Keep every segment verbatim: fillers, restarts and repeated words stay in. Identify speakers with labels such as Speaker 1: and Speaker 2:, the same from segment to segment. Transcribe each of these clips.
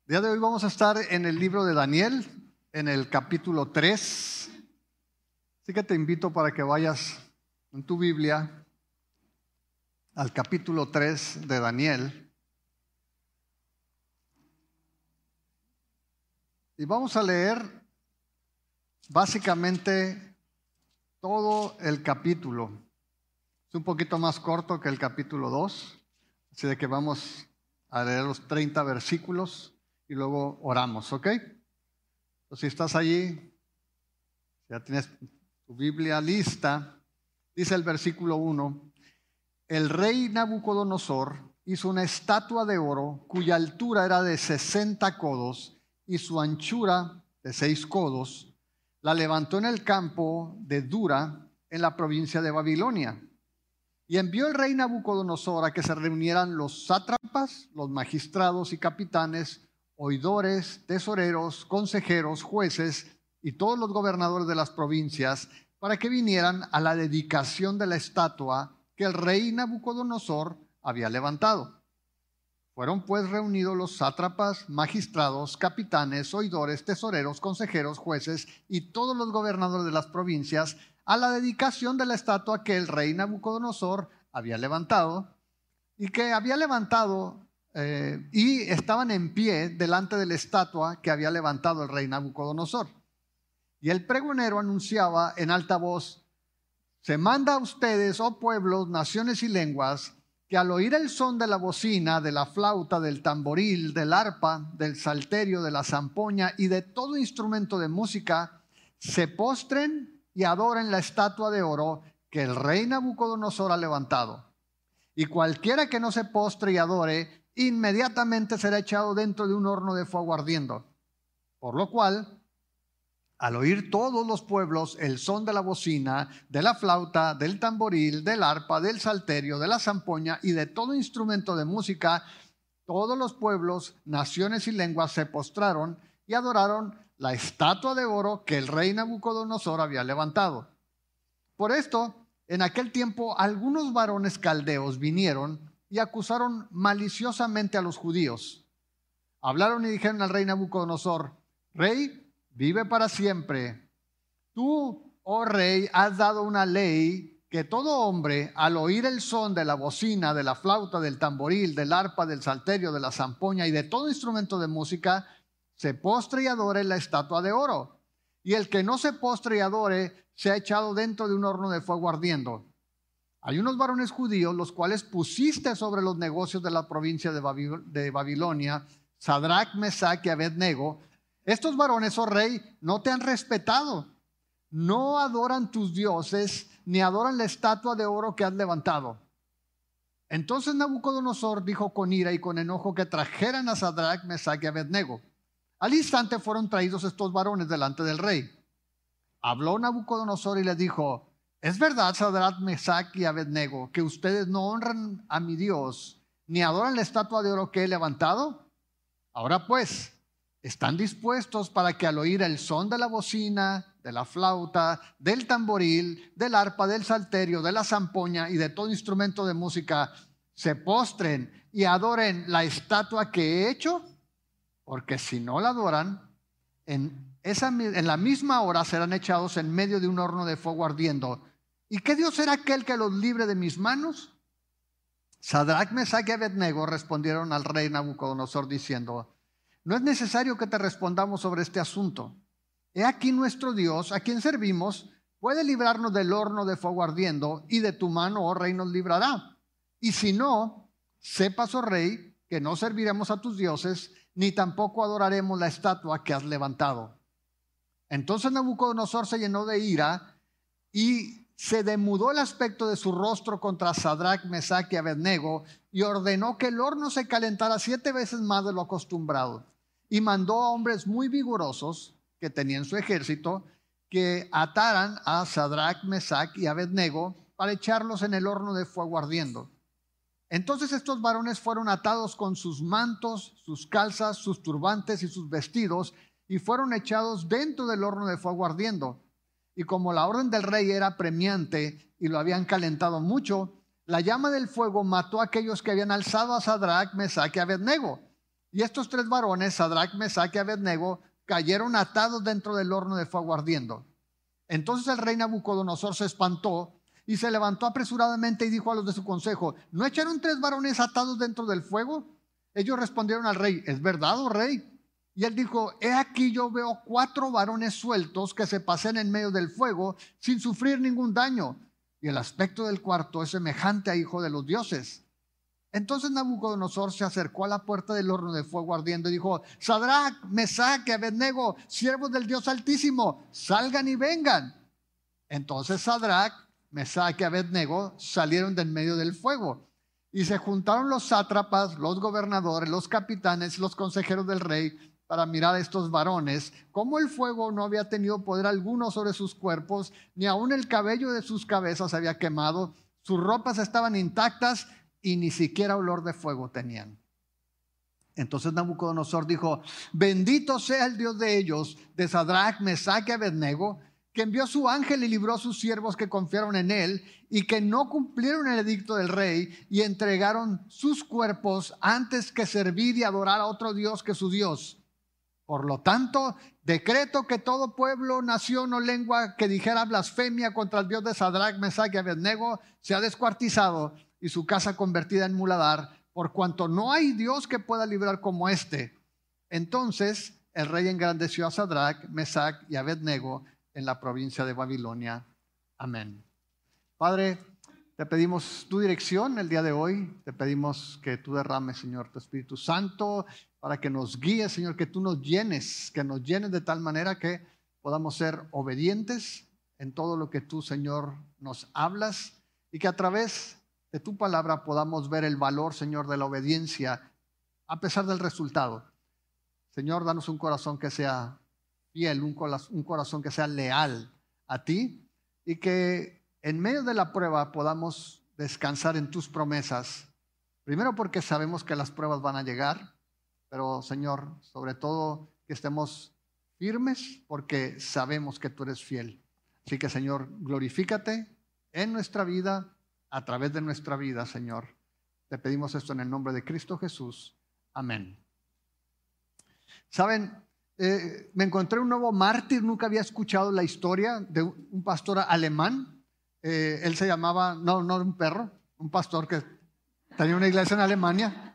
Speaker 1: El día de hoy vamos a estar en el libro de Daniel, en el capítulo tres. Así que te invito para que vayas en tu Biblia al capítulo tres de Daniel. Y vamos a leer básicamente todo el capítulo. Es un poquito más corto que el capítulo dos, así de que vamos a leer los treinta versículos y luego oramos, ¿ok? Entonces, si estás allí, ya tienes tu Biblia lista, dice el versículo uno: el rey Nabucodonosor hizo una estatua de oro cuya altura era de sesenta codos y su anchura de seis codos. La levantó en el campo de Dura, en la provincia de Babilonia. Y envió el rey Nabucodonosor a que se reunieran los sátrapas, los magistrados y capitanes, oidores, tesoreros, consejeros, jueces y todos los gobernadores de las provincias, para que vinieran a la dedicación de la estatua que el rey Nabucodonosor había levantado. Fueron pues reunidos los sátrapas, magistrados, capitanes, oidores, tesoreros, consejeros, jueces y todos los gobernadores de las provincias a la dedicación de la estatua que el rey Nabucodonosor había levantado y que había levantado eh, y estaban en pie delante de la estatua que había levantado el rey Nabucodonosor. Y el pregonero anunciaba en alta voz: se manda a ustedes, oh pueblos, naciones y lenguas, que al oír el son de la bocina, de la flauta, del tamboril, del arpa, del salterio, de la zampoña y de todo instrumento de música, se postren y adoren la estatua de oro que el rey Nabucodonosor ha levantado. Y cualquiera que no se postre y adore, inmediatamente será echado dentro de un horno de fuego ardiendo. Por lo cual, al oír todos los pueblos el son de la bocina, de la flauta, del tamboril, del arpa, del salterio, de la zampoña y de todo instrumento de música, todos los pueblos, naciones y lenguas se postraron y adoraron la estatua de oro que el rey Nabucodonosor había levantado. Por esto, en aquel tiempo, algunos varones caldeos vinieron y acusaron maliciosamente a los judíos. Hablaron y dijeron al rey Nabucodonosor: Rey, vive para siempre. Tú, oh rey, has dado una ley que todo hombre, al oír el son de la bocina, de la flauta, del tamboril, del arpa, del salterio, de la zampoña y de todo instrumento de música, se postre y adore la estatua de oro. Y el que no se postre y adore, se ha echado dentro de un horno de fuego ardiendo. Hay unos varones judíos, los cuales pusiste sobre los negocios de la provincia de, Babil- de Babilonia, Sadrach, Mesach y Abednego. Estos varones, oh rey, no te han respetado, no adoran tus dioses, ni adoran la estatua de oro que has levantado. Entonces Nabucodonosor dijo con ira y con enojo que trajeran a Sadrach, Mesach y Abednego. Al instante fueron traídos estos varones delante del rey. Habló Nabucodonosor y les dijo: ¿es verdad, Sadrach, Mesach y Abednego, que ustedes no honran a mi Dios, ni adoran la estatua de oro que he levantado? Ahora pues, ¿están dispuestos para que al oír el son de la bocina, de la flauta, del tamboril, del arpa, del salterio, de la zampoña y de todo instrumento de música, se postren y adoren la estatua que he hecho? Porque si no la adoran, en, esa, en la misma hora serán echados en medio de un horno de fuego ardiendo. ¿Y qué Dios será aquel que los libre de mis manos? Sadrach, Mesach y Abednego respondieron al rey Nabucodonosor diciendo: no es necesario que te respondamos sobre este asunto. He aquí nuestro Dios, a quien servimos, puede librarnos del horno de fuego ardiendo, y de tu mano, oh rey, nos librará. Y si no, sepas, oh rey, que no serviremos a tus dioses, ni tampoco adoraremos la estatua que has levantado. Entonces Nabucodonosor se llenó de ira y se demudó el aspecto de su rostro contra Sadrach, Mesach y Abednego, y ordenó que el horno se calentara siete veces más de lo acostumbrado. Y mandó a hombres muy vigorosos que tenían su ejército que ataran a Sadrach, Mesach y Abednego para echarlos en el horno de fuego ardiendo. Entonces estos varones fueron atados con sus mantos, sus calzas, sus turbantes y sus vestidos, y fueron echados dentro del horno de fuego ardiendo. Y como la orden del rey era premiante y lo habían calentado mucho, la llama del fuego mató a aquellos que habían alzado a Sadrach, Mesach y Abednego. Y estos tres varones, Sadrach, Mesach y Abednego, cayeron atados dentro del horno de fuego ardiendo. Entonces el rey Nabucodonosor se espantó y se levantó apresuradamente y dijo a los de su consejo: ¿no echaron tres varones atados dentro del fuego? Ellos respondieron al rey: ¿es verdad, oh rey? Y él dijo: he aquí yo veo cuatro varones sueltos que se pasean en medio del fuego sin sufrir ningún daño, y el aspecto del cuarto es semejante a hijo de los dioses. Entonces Nabucodonosor se acercó a la puerta del horno de fuego ardiendo y dijo: Sadrach, Mesach y Abednego, siervos del Dios Altísimo, salgan y vengan. Entonces Sadrach, Mesach y Abednego salieron del medio del fuego. Y se juntaron los sátrapas, los gobernadores, los capitanes y los consejeros del rey para mirar a estos varones, cómo el fuego no había tenido poder alguno sobre sus cuerpos, ni aun el cabello de sus cabezas había quemado, sus ropas estaban intactas y ni siquiera olor de fuego tenían. Entonces Nabucodonosor dijo: bendito sea el Dios de ellos, de Sadrach, Mesach y Abednego, que envió su ángel y libró a sus siervos que confiaron en él y que no cumplieron el edicto del rey y entregaron sus cuerpos antes que servir y adorar a otro Dios que su Dios. Por lo tanto, decreto que todo pueblo, nación o lengua que dijera blasfemia contra el Dios de Sadrach, Mesach y Abednego sea descuartizado y su casa convertida en muladar, por cuanto no hay Dios que pueda librar como este. Entonces el rey engrandeció a Sadrach, Mesach y Abednego en la provincia de Babilonia. Amén. Padre, te pedimos tu dirección el día de hoy. Te pedimos que tú derrames, Señor, tu Espíritu Santo para que nos guíes, Señor, que tú nos llenes, que nos llenes de tal manera que podamos ser obedientes en todo lo que tú, Señor, nos hablas, y que a través de tu palabra podamos ver el valor, Señor, de la obediencia a pesar del resultado. Señor, danos un corazón que sea fiel, un corazón, un corazón que sea leal a ti, y que en medio de la prueba podamos descansar en tus promesas. Primero porque sabemos que las pruebas van a llegar, pero Señor, sobre todo que estemos firmes porque sabemos que tú eres fiel. Así que, Señor, glorifícate en nuestra vida, a través de nuestra vida, Señor. Te pedimos esto en el nombre de Cristo Jesús. Amén. Saben, eh, me encontré un nuevo mártir. Nunca había escuchado la historia de un pastor alemán. Eh, él se llamaba, no, no un perro, un pastor que tenía una iglesia en Alemania.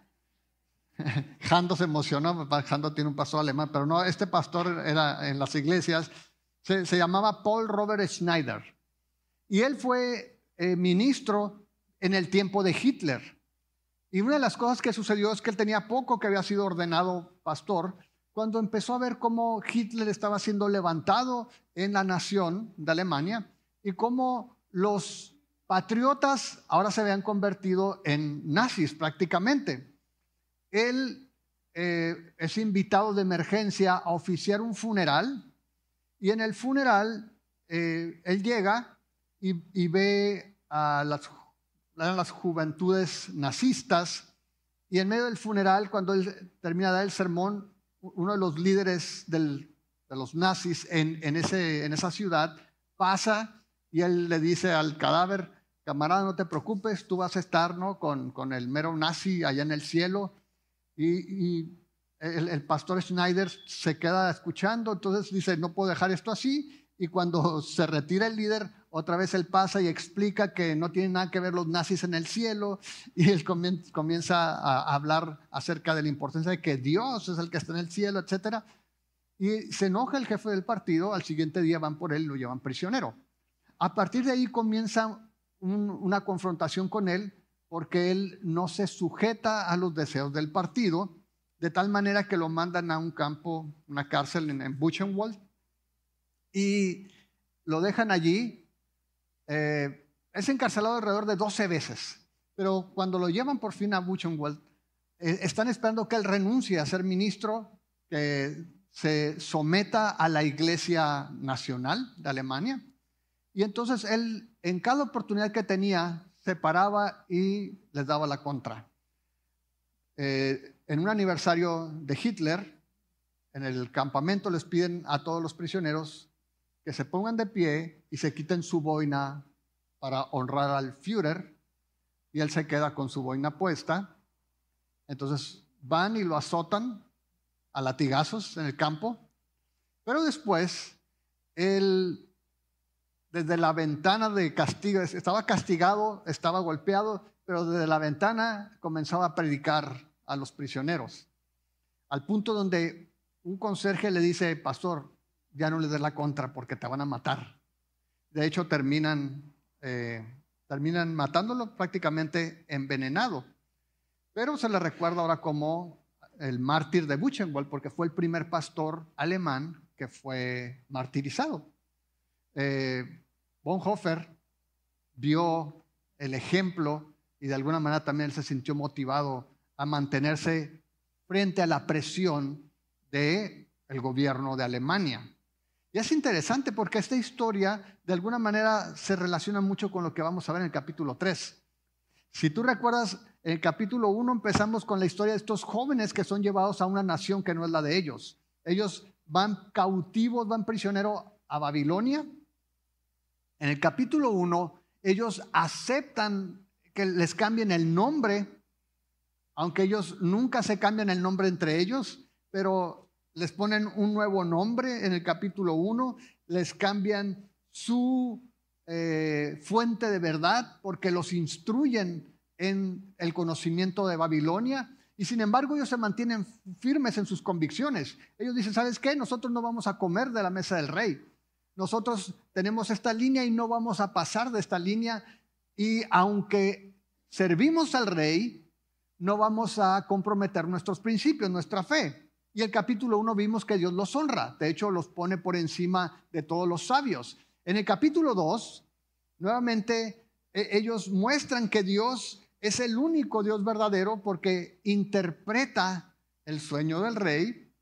Speaker 1: Jando se emocionó, Jando tiene un pastor alemán, pero no, este pastor era en las iglesias, se, se llamaba Paul Robert Schneider. Y él fue eh, ministro en el tiempo de Hitler. Y una de las cosas que sucedió es que él tenía poco que había sido ordenado pastor, cuando empezó a ver cómo Hitler estaba siendo levantado en la nación de Alemania y cómo los patriotas ahora se habían convertido en nazis prácticamente. Él eh, es invitado de emergencia a oficiar un funeral, y en el funeral eh, él llega y, y ve a las, a las juventudes nazistas, y en medio del funeral, cuando él termina de dar el sermón, uno de los líderes del, de los nazis en, en, ese, en esa ciudad pasa y él le dice al cadáver: camarada, no te preocupes, tú vas a estar, ¿no?, con, con el mero nazi allá en el cielo. Y, y el, el pastor Schneider se queda escuchando, entonces dice: no puedo dejar esto así. Y cuando se retira el líder, otra vez él pasa y explica que no tiene nada que ver los nazis en el cielo, y él comienza a hablar acerca de la importancia de que Dios es el que está en el cielo, etcétera. Y se enoja el jefe del partido. Al siguiente día van por él y lo llevan prisionero. A partir de ahí comienza un, una confrontación con él, porque él no se sujeta a los deseos del partido, de tal manera que lo mandan a un campo, una cárcel en, en Buchenwald, y lo dejan allí. Eh, es encarcelado alrededor de doce veces, pero cuando lo llevan por fin a Buchenwald, eh, están esperando que él renuncie a ser ministro, que se someta a la Iglesia Nacional de Alemania. Y entonces él, en cada oportunidad que tenía, se paraba y les daba la contra. Eh, en un aniversario de Hitler, en el campamento les piden a todos los prisioneros que se pongan de pie y se quiten su boina para honrar al Führer, y él se queda con su boina puesta. Entonces van y lo azotan a latigazos en el campo, pero después él, desde la ventana de castigo, estaba castigado, estaba golpeado, pero desde la ventana comenzaba a predicar a los prisioneros, al punto donde un conserje le dice: pastor, ya no le des la contra porque te van a matar. De hecho, terminan, eh, terminan matándolo, prácticamente envenenado. Pero se le recuerda ahora como el mártir de Buchenwald, porque fue el primer pastor alemán que fue martirizado. Eh, Bonhoeffer vio el ejemplo y de alguna manera también él se sintió motivado a mantenerse frente a la presión del gobierno de Alemania. Y es interesante porque esta historia de alguna manera se relaciona mucho con lo que vamos a ver en el capítulo tres. Si tú recuerdas, en el capítulo uno empezamos con la historia de estos jóvenes que son llevados a una nación que no es la de ellos. Ellos van cautivos, van prisioneros a Babilonia. En el capítulo uno, ellos aceptan que les cambien el nombre, aunque ellos nunca se cambian el nombre entre ellos, pero les ponen un nuevo nombre en el capítulo uno, les cambian su eh, fuente de verdad porque los instruyen en el conocimiento de Babilonia, y sin embargo ellos se mantienen firmes en sus convicciones. Ellos dicen: ¿sabes qué? Nosotros no vamos a comer de la mesa del rey. Nosotros tenemos esta línea y no vamos a pasar de esta línea, y aunque servimos al rey, no vamos a comprometer nuestros principios, nuestra fe. Y el capítulo uno vimos que Dios los honra, de hecho los pone por encima de todos los sabios. En el capítulo dos, nuevamente ellos muestran que Dios es el único Dios verdadero porque interpreta el sueño del rey,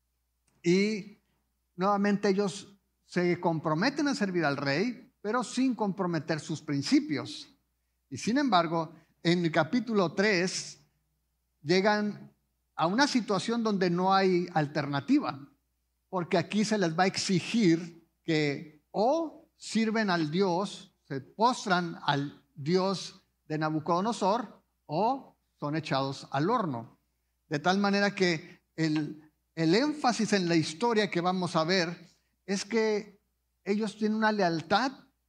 Speaker 1: y nuevamente ellos se comprometen a servir al rey, pero sin comprometer sus principios. Y sin embargo, en el capítulo tres llegan a una situación donde no hay alternativa, porque aquí se les va a exigir que o sirven al Dios, se postran al Dios de Nabucodonosor, o son echados al horno. De tal manera que el, el énfasis en la historia que vamos a ver es que ellos tienen una lealtad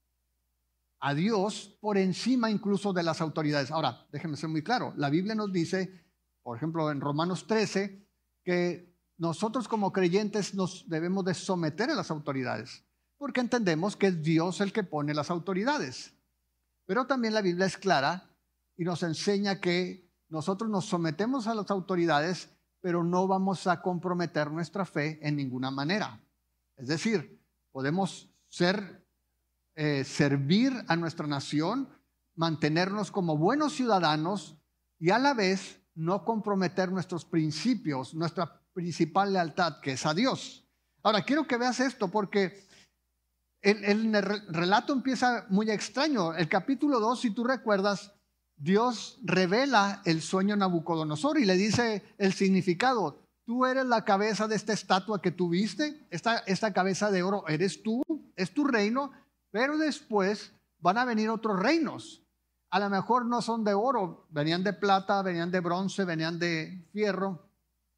Speaker 1: a Dios por encima incluso de las autoridades. Ahora, déjenme ser muy claro, la Biblia nos dice, por ejemplo, en Romanos trece, que nosotros como creyentes nos debemos de someter a las autoridades, porque entendemos que es Dios el que pone las autoridades. Pero también la Biblia es clara y nos enseña que nosotros nos sometemos a las autoridades, pero no vamos a comprometer nuestra fe en ninguna manera. Es decir, podemos ser, eh, servir a nuestra nación, mantenernos como buenos ciudadanos y a la vez no comprometer nuestros principios, nuestra principal lealtad, que es a Dios. Ahora, quiero que veas esto porque el, el relato empieza muy extraño. El capítulo dos, si tú recuerdas, Dios revela el sueño a Nabucodonosor y le dice el significado. Tú eres la cabeza de esta estatua que tú viste, esta, esta cabeza de oro eres tú, es tu reino, pero después van a venir otros reinos. A lo mejor no son de oro, venían de plata, venían de bronce, venían de fierro.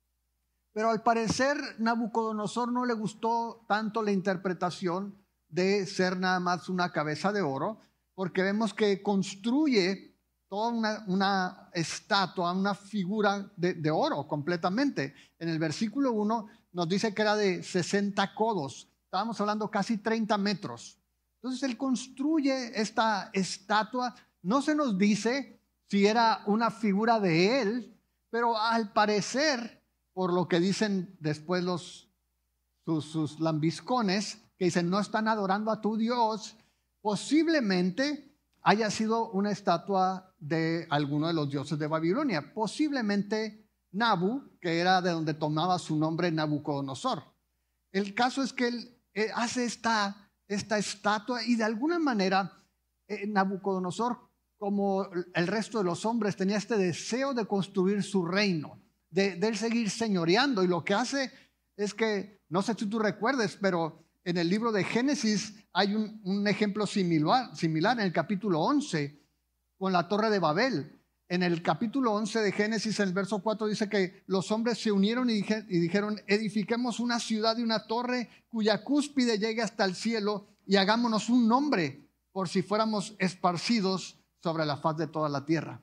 Speaker 1: Pero al parecer Nabucodonosor no le gustó tanto la interpretación de ser nada más una cabeza de oro, porque vemos que construye toda una, una estatua, una figura de, de oro completamente. En el versículo uno nos dice que era de sesenta codos, estábamos hablando casi treinta metros. Entonces él construye esta estatua. No se nos dice si era una figura de él, pero al parecer, por lo que dicen después los, sus, sus lambiscones, que dicen no están adorando a tu Dios, posiblemente haya sido una estatua de alguno de los dioses de Babilonia, posiblemente Nabu, que era de donde tomaba su nombre Nabucodonosor. El caso es que él eh, hace esta, esta estatua y de alguna manera eh, Nabucodonosor, como el resto de los hombres, tenía este deseo de construir su reino, de, de él seguir señoreando, y lo que hace es que, no sé si tú recuerdes, pero en el libro de Génesis hay un, un ejemplo similar, similar en el capítulo once con la Torre de Babel. En el capítulo once de Génesis, en el verso cuatro, dice que los hombres se unieron y, dije, y dijeron, edifiquemos una ciudad y una torre cuya cúspide llegue hasta el cielo y hagámonos un nombre por si fuéramos esparcidos sobre la faz de toda la tierra.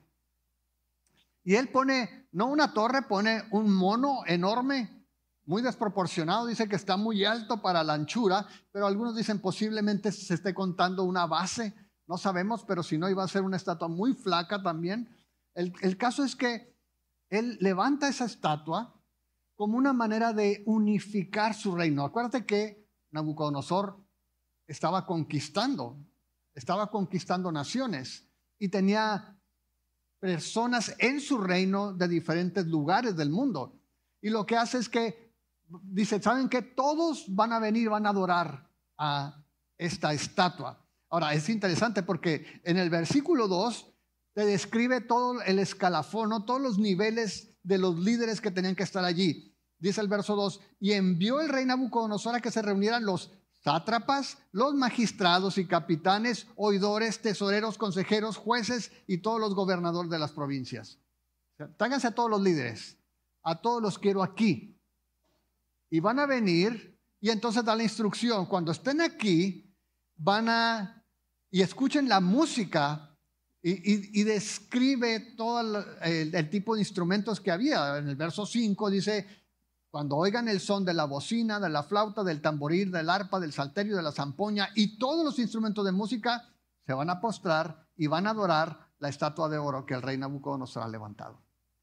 Speaker 1: Y él pone, no una torre, pone un mono enorme, muy desproporcionado, dice que está muy alto para la anchura, pero algunos dicen posiblemente se esté contando una base, no sabemos, pero si no iba a ser una estatua muy flaca también. El, el caso es que él levanta esa estatua como una manera de unificar su reino. Acuérdate que Nabucodonosor estaba conquistando, estaba conquistando naciones y tenía personas en su reino de diferentes lugares del mundo. Y lo que hace es que dice, ¿saben qué? Todos van a venir, van a adorar a esta estatua. Ahora, es interesante porque en el versículo dos te describe todo el escalafón, todos los niveles de los líderes que tenían que estar allí. Dice el verso dos, y envió el rey Nabucodonosor a que se reunieran los sátrapas, los magistrados y capitanes, oidores, tesoreros, consejeros, jueces y todos los gobernadores de las provincias. O sea, tráiganse a todos los líderes, a todos los quiero aquí. Y van a venir y entonces da la instrucción, cuando estén aquí, van a, y escuchen la música y, y, y describe todo el, el, el tipo de instrumentos que había. En el verso cinco dice, cuando oigan el son de la bocina, de la flauta, del tamboril, del arpa, del salterio, de la zampoña y todos los instrumentos de música, se van a postrar y van a adorar la estatua de oro que el rey Nabucodonosor ha levantado.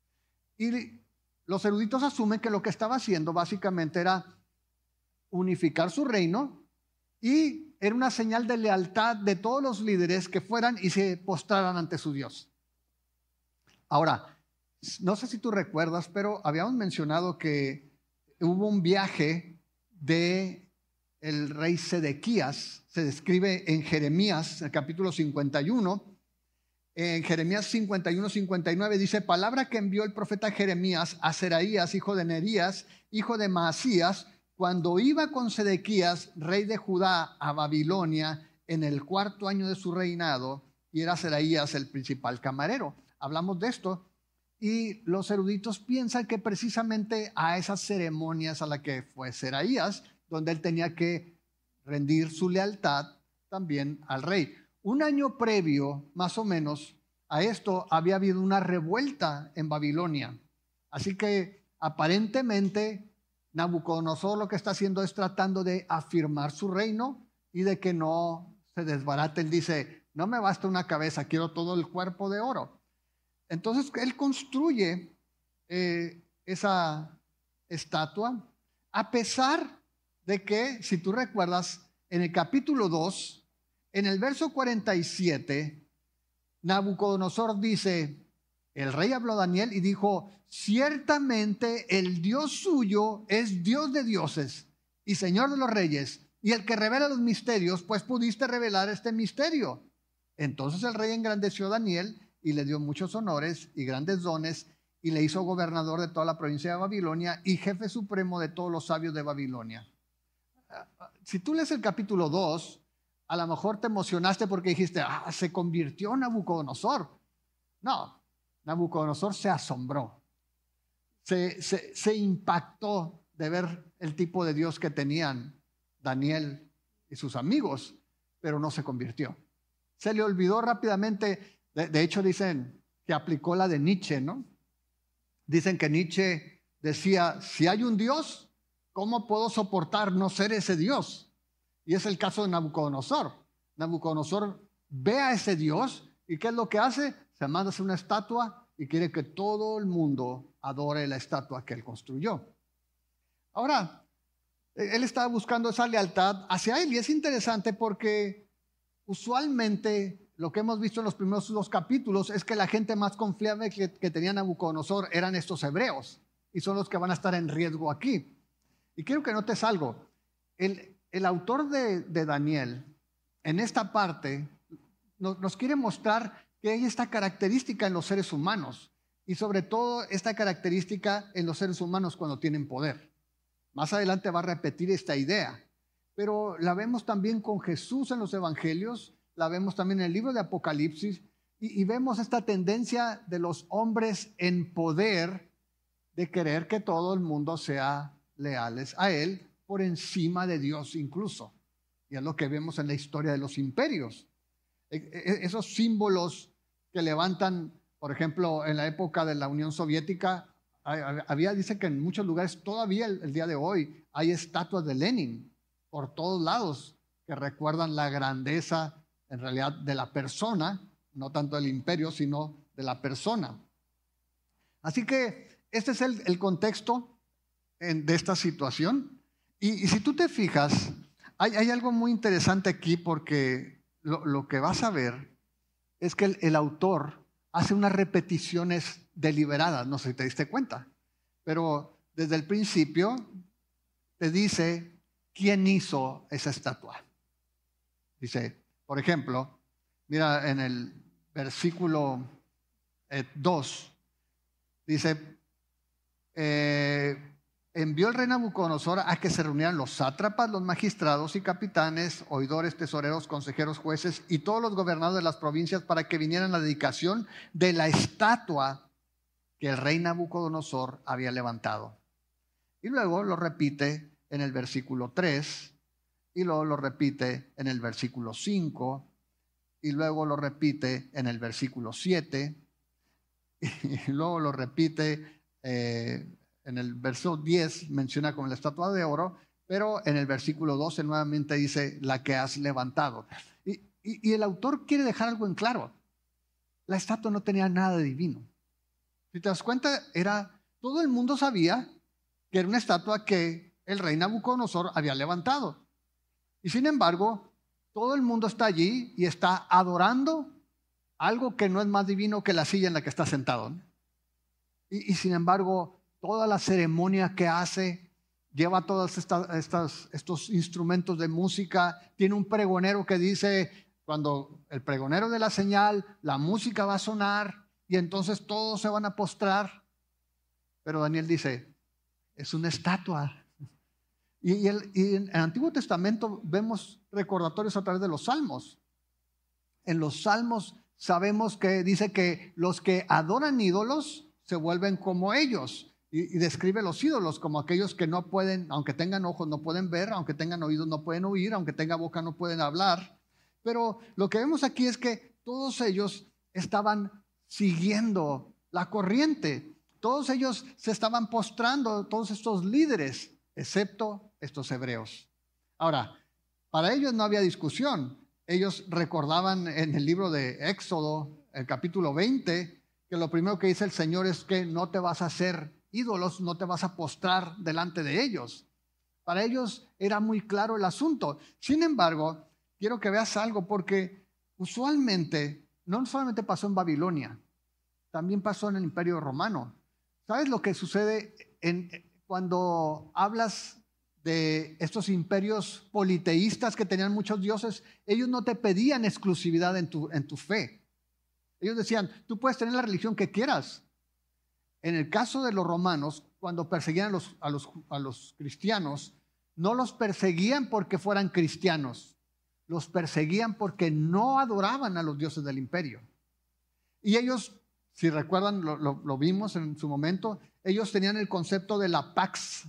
Speaker 1: Y los eruditos asumen que lo que estaba haciendo básicamente era unificar su reino y era una señal de lealtad de todos los líderes que fueran y se postraran ante su Dios. Ahora, no sé si tú recuerdas, pero habíamos mencionado que hubo un viaje de el rey Sedequías, se describe en Jeremías, el capítulo cincuenta y uno. En Jeremías cincuenta y uno, cincuenta y nueve dice, palabra que envió el profeta Jeremías a Seraías, hijo de Nerías, hijo de Maasías, cuando iba con Sedequías, rey de Judá, a Babilonia, en el cuarto año de su reinado, y era Seraías el principal camarero. Hablamos de esto, y los eruditos piensan que precisamente a esas ceremonias a las que fue Seraías, donde él tenía que rendir su lealtad también al rey. Un año previo, más o menos, a esto había habido una revuelta en Babilonia. Así que aparentemente Nabucodonosor lo que está haciendo es tratando de afirmar su reino y de que no se desbarate. Él dice, no me basta una cabeza, quiero todo el cuerpo de oro. Entonces él construye eh, esa estatua, a pesar de que, si tú recuerdas, en el capítulo dos, en el verso cuarenta y siete, Nabucodonosor dice, el rey habló a Daniel y dijo, ciertamente el Dios suyo es Dios de dioses y Señor de los reyes, y el que revela los misterios, pues pudiste revelar este misterio. Entonces el rey engrandeció a Daniel y le dio muchos honores y grandes dones, y le hizo gobernador de toda la provincia de Babilonia y jefe supremo de todos los sabios de Babilonia. Si tú lees el capítulo dos, a lo mejor te emocionaste porque dijiste, ah, se convirtió en Nabucodonosor. No, Nabucodonosor se asombró, se, se, se impactó de ver el tipo de Dios que tenían Daniel y sus amigos, pero no se convirtió. Se le olvidó rápidamente. De, de hecho, dicen que aplicó la de Nietzsche, ¿no? Dicen que Nietzsche decía, si hay un Dios, ¿cómo puedo soportar no ser ese Dios? Y es el caso de Nabucodonosor. Nabucodonosor ve a ese Dios y ¿qué es lo que hace? Se manda a hacer una estatua y quiere que todo el mundo adore la estatua que él construyó. Ahora, él estaba buscando esa lealtad hacia él y es interesante porque usualmente lo que hemos visto en los primeros dos capítulos es que la gente más confiable que, que tenía Nabucodonosor eran estos hebreos y son los que van a estar en riesgo aquí. Y quiero que notes algo. El, el autor de, de Daniel en esta parte nos, nos quiere mostrar que hay esta característica en los seres humanos y sobre todo esta característica en los seres humanos cuando tienen poder. Más adelante va a repetir esta idea, pero la vemos también con Jesús en los evangelios, la vemos también en el libro de Apocalipsis Y, y vemos esta tendencia de los hombres en poder de querer que todo el mundo sea leales a él por encima de Dios incluso. Y es lo que vemos en la historia de los imperios. E, e, esos símbolos que levantan, por ejemplo, en la época de la Unión Soviética, había, dice que en muchos lugares todavía el, el día de hoy hay estatuas de Lenin por todos lados que recuerdan la grandeza en realidad de la persona, no tanto del imperio, sino de la persona. Así que este es el, el contexto en, de esta situación. Y, y si tú te fijas, hay, hay algo muy interesante aquí porque lo, lo que vas a ver es que el, el autor hace unas repeticiones deliberadas, no sé si te diste cuenta, pero desde el principio te dice quién hizo esa estatua. Dice, por ejemplo, mira en el versículo dos, dice, eh, envió el rey Nabucodonosor a que se reunieran los sátrapas, los magistrados y capitanes, oidores, tesoreros, consejeros, jueces y todos los gobernados de las provincias para que vinieran a la dedicación de la estatua que el rey Nabucodonosor había levantado. Y luego lo repite en el versículo tres, y luego lo repite en el versículo cinco, y luego lo repite en el versículo siete, y luego lo repite eh, en el verso diez, menciona como la estatua de oro, pero en el versículo doce nuevamente dice la que has levantado. Y, y, y el autor quiere dejar algo en claro. La estatua no tenía nada de divino. Si te das cuenta, era, todo el mundo sabía que era una estatua que el rey Nabucodonosor había levantado. Y sin embargo, todo el mundo está allí y está adorando algo que no es más divino que la silla en la que está sentado, ¿no? Y, y sin embargo, toda la ceremonia que hace, lleva todos esta, estas, estos instrumentos de música, tiene un pregonero que dice, cuando el pregonero de la señal, la música va a sonar y entonces todos se van a postrar. Pero Daniel dice, es una estatua. Y, y, el, y en el Antiguo Testamento vemos recordatorios a través de los salmos. En los salmos sabemos que dice que los que adoran ídolos se vuelven como ellos. Y, y describe los ídolos como aquellos que no pueden, aunque tengan ojos no pueden ver, aunque tengan oídos no pueden oír, aunque tengan boca no pueden hablar. Pero lo que vemos aquí es que todos ellos estaban siguiendo la corriente. Todos ellos se estaban postrando, todos estos líderes, excepto estos hebreos. Ahora, para ellos no había discusión. Ellos recordaban en el libro de Éxodo, el capítulo veinte, que lo primero que dice el Señor es que no te vas a hacer ídolos, no te vas a postrar delante de ellos. Para ellos era muy claro el asunto. Sin embargo, quiero que veas algo, porque usualmente, no solamente pasó en Babilonia, también pasó en el Imperio Romano. ¿Sabes lo que sucede en, cuando hablas de estos imperios politeístas que tenían muchos dioses? Ellos no te pedían exclusividad en tu, en tu fe. Ellos decían, tú puedes tener la religión que quieras. En el caso de los romanos, cuando perseguían a los, a los, a los cristianos, no los perseguían porque fueran cristianos, los perseguían porque no adoraban a los dioses del imperio. Y ellos, si recuerdan, lo, lo, lo vimos en su momento, ellos tenían el concepto de la pax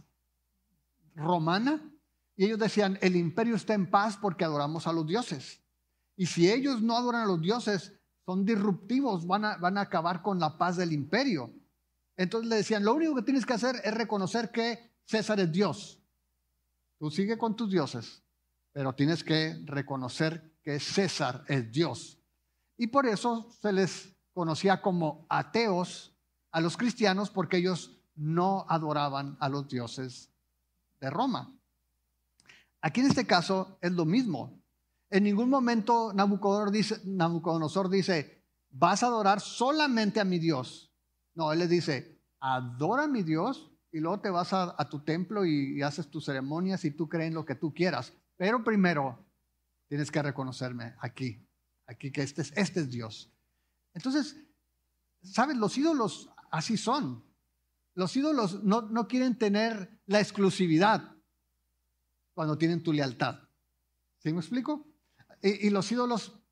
Speaker 1: romana, y ellos decían, el imperio está en paz porque adoramos a los dioses. Y si ellos no adoran a los dioses, son disruptivos, van a, van a acabar con la paz del imperio. Entonces le decían, lo único que tienes que hacer es reconocer que César es Dios. Tú sigue con tus dioses, pero tienes que reconocer que César es Dios. Y por eso se les conocía como ateos a los cristianos, porque ellos no adoraban a los dioses de Roma. Aquí en este caso es lo mismo. En ningún momento Nabucodonosor dice, Nabucodonosor dice, vas a adorar solamente a mi Dios. No, él les dice, adora a mi Dios y luego te vas a, a tu templo y, y haces tus ceremonias y tú crees en lo que tú quieras. Pero primero tienes que reconocerme aquí, aquí que este es, este es Dios. Entonces, ¿sabes? Los ídolos así son. Los ídolos no, no quieren tener la exclusividad cuando tienen tu lealtad. ¿Sí me explico? Y, y los ídolos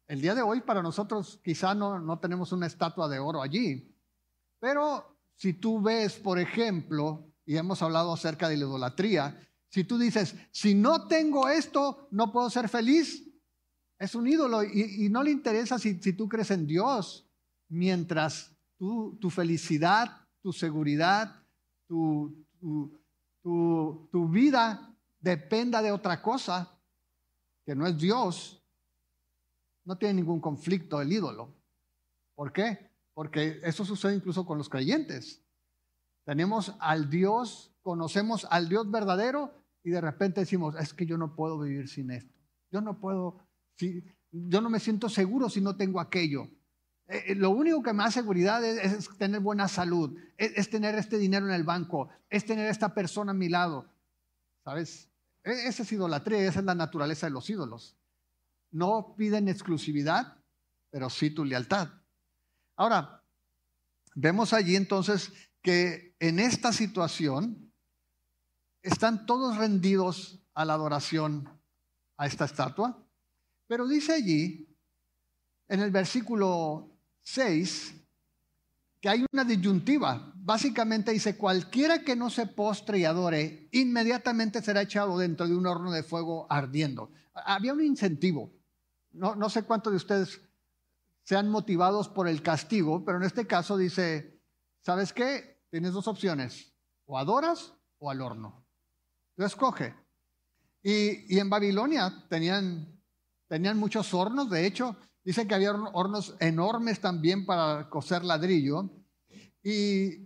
Speaker 1: El día de hoy para nosotros quizá no, no tenemos una estatua de oro allí, pero si tú ves, por ejemplo, y hemos hablado acerca de la idolatría, si tú dices, si no tengo esto, no puedo ser feliz, es un ídolo y, y no le interesa si, si tú crees en Dios, mientras tú, tu felicidad, tu seguridad, tu, tu, tu, tu vida dependa de otra cosa que no es Dios, no tiene ningún conflicto el ídolo. ¿Por qué? Porque eso sucede incluso con los creyentes. Tenemos al Dios, conocemos al Dios verdadero y de repente decimos, es que yo no puedo vivir sin esto. Yo no puedo, si, yo no me siento seguro si no tengo aquello. Eh, lo único que me da seguridad es, es tener buena salud, es, es tener este dinero en el banco, es tener esta persona a mi lado. ¿Sabes? E, esa es idolatría, esa es la naturaleza de los ídolos. No piden exclusividad, pero sí tu lealtad. Ahora, vemos allí entonces que en esta situación están todos rendidos a la adoración a esta estatua, pero dice allí en el versículo seis que hay una disyuntiva. Básicamente dice, cualquiera que no se postre y adore, inmediatamente será echado dentro de un horno de fuego ardiendo. Había un incentivo. No, no sé cuántos de ustedes sean motivados por el castigo, pero en este caso dice, ¿sabes qué? Tienes dos opciones, o adoras o al horno. Tú escoge. Y, y en Babilonia tenían, tenían muchos hornos, de hecho, dice que había hornos enormes también para cocer ladrillo. Y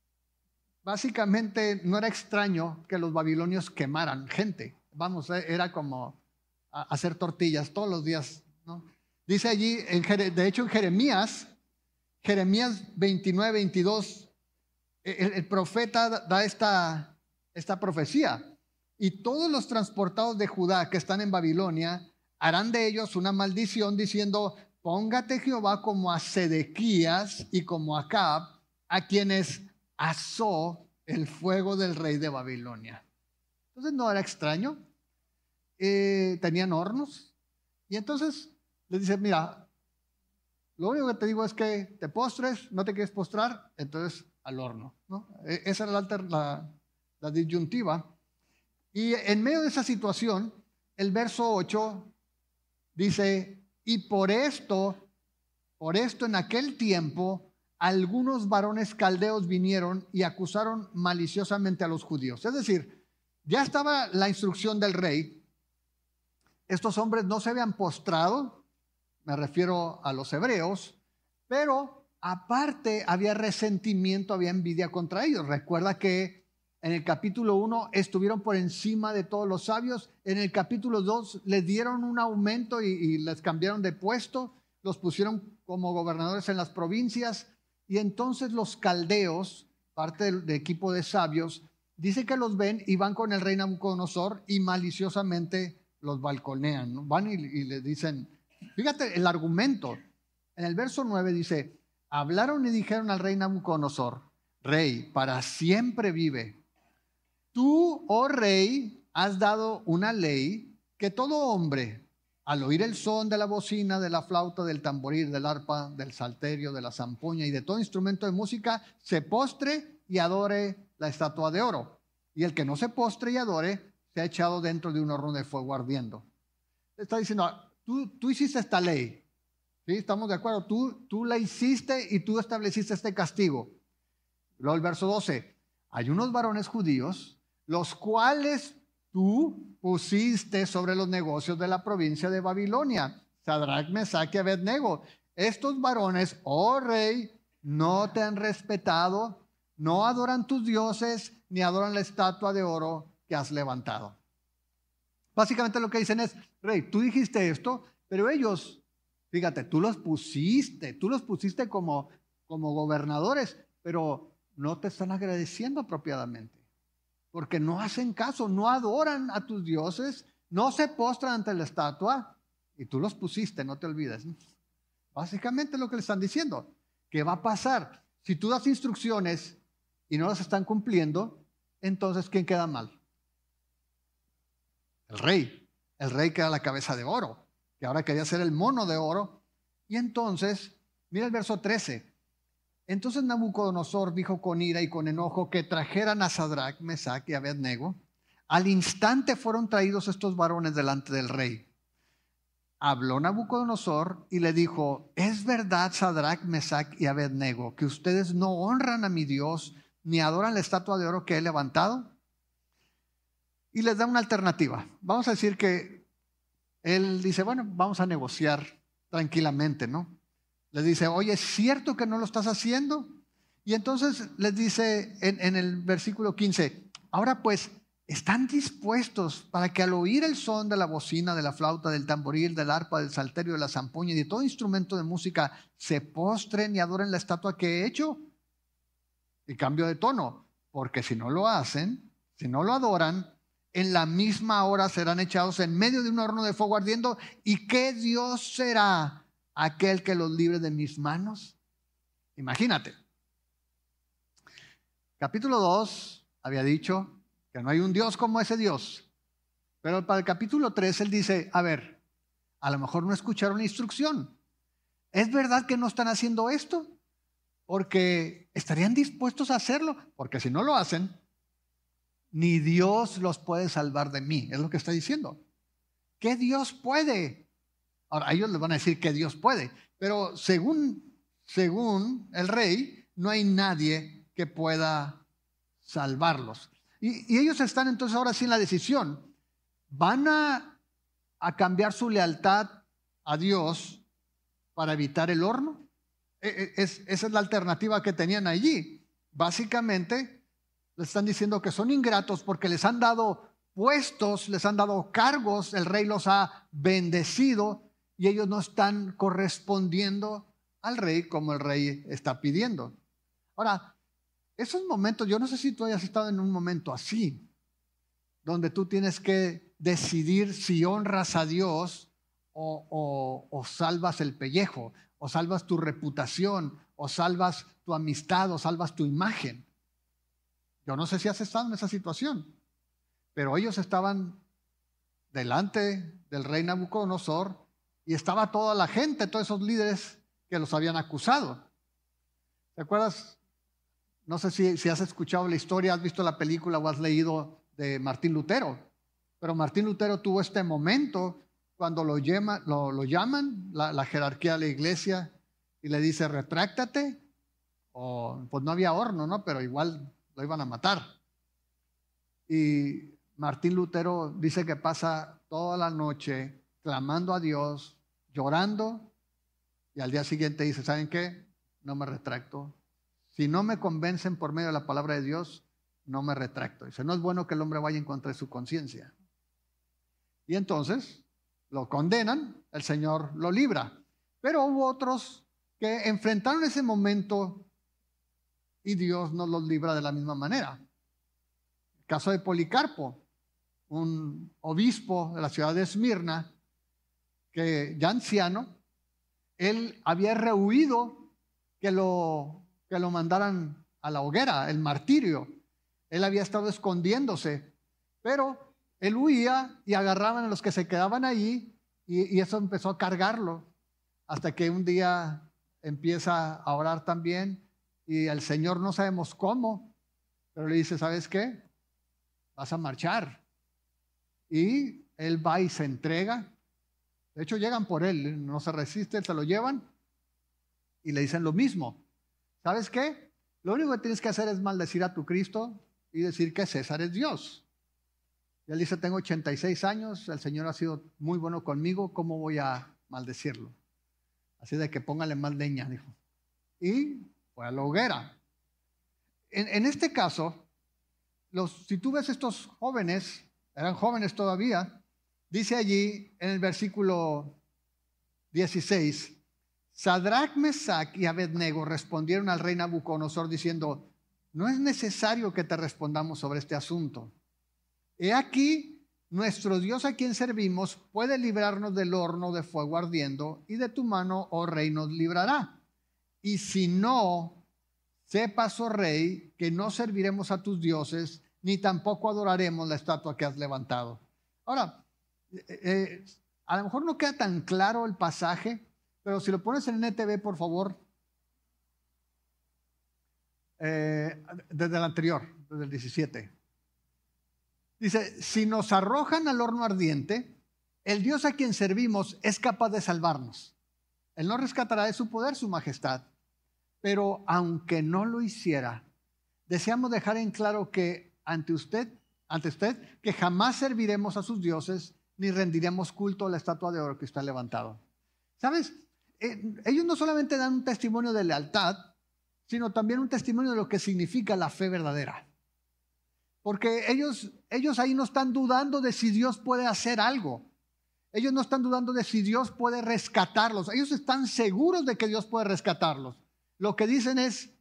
Speaker 1: básicamente no era extraño que los babilonios quemaran gente. Vamos, era como hacer tortillas todos los días, ¿no? Dice allí, en, de hecho en Jeremías, Jeremías veintinueve, veintidós, el, el profeta da esta, esta profecía. Y todos los transportados de Judá que están en Babilonia harán de ellos una maldición diciendo, póngate Jehová como a Sedequías y como a Acab, a quienes asó el fuego del rey de Babilonia. Entonces no era extraño. Eh, tenían hornos. Y entonces les dice, mira, lo único que te digo es que te postres, no te quieres postrar, entonces al horno, ¿no? Esa era la, la, la disyuntiva. Y en medio de esa situación, el verso ocho dice, y por esto, por esto en aquel tiempo, algunos varones caldeos vinieron y acusaron maliciosamente a los judíos. Es decir, ya estaba la instrucción del rey. Estos hombres no se habían postrado, me refiero a los hebreos, pero aparte había resentimiento, había envidia contra ellos. Recuerda que en el capítulo uno estuvieron por encima de todos los sabios. En el capítulo dos les dieron un aumento y, y les cambiaron de puesto. Los pusieron como gobernadores en las provincias. Y entonces los caldeos, parte del, del equipo de sabios, dice que los ven y van con el rey Nabucodonosor y maliciosamente los balconean, ¿no? Van y, y le dicen, fíjate el argumento. En el verso nueve dice, hablaron y dijeron al rey Nabucodonosor, rey, para siempre vive. Tú, oh rey, has dado una ley que todo hombre, al oír el son de la bocina, de la flauta, del tamboril, del arpa, del salterio, de la zampoña y de todo instrumento de música, se postre y adore la estatua de oro. Y el que no se postre y adore, se ha echado dentro de un horno de fuego ardiendo. Está diciendo, tú, tú hiciste esta ley, ¿sí? Estamos de acuerdo, tú, tú la hiciste y tú estableciste este castigo. Luego el verso doce, hay unos varones judíos, los cuales tú pusiste sobre los negocios de la provincia de Babilonia, Sadrach, Mesach y Abednego. Estos varones, oh rey, no te han respetado, no adoran tus dioses, ni adoran la estatua de oro que has levantado. Básicamente lo que dicen es, rey, tú dijiste esto, pero ellos, fíjate, tú los pusiste, tú los pusiste como, como gobernadores, pero no te están agradeciendo apropiadamente. Porque no hacen caso, no adoran a tus dioses, no se postran ante la estatua y tú los pusiste, no te olvides. Básicamente lo que le están diciendo, ¿qué va a pasar? Si tú das instrucciones y no las están cumpliendo, entonces ¿quién queda mal? El rey, el rey queda la cabeza de oro. que ahora quería ser el mono de oro. Y entonces, mira el verso trece. Entonces Nabucodonosor dijo con ira y con enojo que trajeran a Sadrach, Mesach y Abednego. Al instante fueron traídos estos varones delante del rey. Habló Nabucodonosor y le dijo: ¿es verdad, Sadrach, Mesach y Abednego, que ustedes no honran a mi Dios ni adoran la estatua de oro que he levantado? Y les da una alternativa. Vamos a decir que él dice, bueno, vamos a negociar tranquilamente, ¿no? Les dice, oye, ¿es cierto que no lo estás haciendo? Y entonces les dice en, en el versículo quince, ahora pues, ¿están dispuestos para que al oír el son de la bocina, de la flauta, del tamboril, del arpa, del salterio, de la zampoña y de todo instrumento de música, se postren y adoren la estatua que he hecho? Y cambio de tono, porque si no lo hacen, si no lo adoran, en la misma hora serán echados en medio de un horno de fuego ardiendo. ¿Y qué Dios será aquel que los libre de mis manos? Imagínate. Capítulo dos había dicho que no hay un Dios como ese Dios. Pero para el capítulo tres él dice, a ver, a lo mejor no escucharon la instrucción. ¿Es verdad que no están haciendo esto? Porque estarían dispuestos a hacerlo. Porque si no lo hacen, ni Dios los puede salvar de mí. Es lo que está diciendo. ¿Qué Dios puede? Ahora, ellos les van a decir que Dios puede. Pero según, según el rey, no hay nadie que pueda salvarlos. Y, y ellos están entonces ahora sí en la decisión. ¿Van a, a cambiar su lealtad a Dios para evitar el horno? Es, esa es la alternativa que tenían allí. Básicamente, le están diciendo que son ingratos porque les han dado puestos, les han dado cargos, el rey los ha bendecido y ellos no están correspondiendo al rey como el rey está pidiendo. Ahora, esos momentos, yo no sé si tú hayas estado en un momento así, donde tú tienes que decidir si honras a Dios o, o, o salvas el pellejo, o salvas tu reputación, o salvas tu amistad, o salvas tu imagen. Yo no sé si has estado en esa situación, pero ellos estaban delante del rey Nabucodonosor y estaba toda la gente, todos esos líderes que los habían acusado. ¿Te acuerdas? No sé si, si has escuchado la historia, has visto la película o has leído de Martín Lutero, pero Martín Lutero tuvo este momento cuando lo, llama, lo, lo llaman la, la jerarquía de la iglesia y le dice, retráctate, o pues no había horno, ¿no? Pero igual lo iban a matar. Y Martín Lutero dice que pasa toda la noche clamando a Dios, llorando, y al día siguiente dice, ¿saben qué? No me retracto. Si no me convencen por medio de la palabra de Dios, no me retracto. Dice, no es bueno que el hombre vaya en contra de su conciencia. Y entonces lo condenan, el Señor lo libra. Pero hubo otros que enfrentaron ese momento y Dios no los libra de la misma manera. El caso de Policarpo, un obispo de la ciudad de Esmirna, que ya anciano, él había rehuido que lo, que lo mandaran a la hoguera, el martirio. Él había estado escondiéndose, pero él huía y agarraban a los que se quedaban allí y, y eso empezó a cargarlo, hasta que un día empieza a orar también y el Señor, no sabemos cómo, pero le dice, ¿sabes qué? Vas a marchar. Y él va y se entrega. De hecho, llegan por él, no se resisten, se lo llevan y le dicen lo mismo. ¿Sabes qué? Lo único que tienes que hacer es maldecir a tu Cristo y decir que César es Dios. Y él dice, tengo ochenta y seis años, el Señor ha sido muy bueno conmigo, ¿cómo voy a maldecirlo? Así de que póngale más leña, dijo. Y fue a la hoguera. En, en este caso, los, si tú ves estos jóvenes, eran jóvenes todavía, dice allí en el versículo dieciséis, Sadrach, Mesach y Abednego respondieron al rey Nabucodonosor diciendo, no es necesario que te respondamos sobre este asunto. He aquí, nuestro Dios a quien servimos puede librarnos del horno de fuego ardiendo y de tu mano, oh rey, nos librará. Y si no, sepas, oh rey, que no serviremos a tus dioses, ni tampoco adoraremos la estatua que has levantado. Ahora, eh, eh, a lo mejor no queda tan claro el pasaje, pero si lo pones en N T V, por favor, eh, desde el anterior, desde el diecisiete. Dice, si nos arrojan al horno ardiente, el Dios a quien servimos es capaz de salvarnos. Él no rescatará de su poder su majestad. Pero aunque no lo hiciera, deseamos dejar en claro que ante usted, ante usted, que jamás serviremos a sus dioses ni rendiremos culto a la estatua de oro que está levantado. ¿Sabes? Eh, ellos no solamente dan un testimonio de lealtad, sino también un testimonio de lo que significa la fe verdadera. Porque ellos, ellos ahí no están dudando de si Dios puede hacer algo. Ellos no están dudando de si Dios puede rescatarlos. Ellos están seguros de que Dios puede rescatarlos. Lo que dicen es,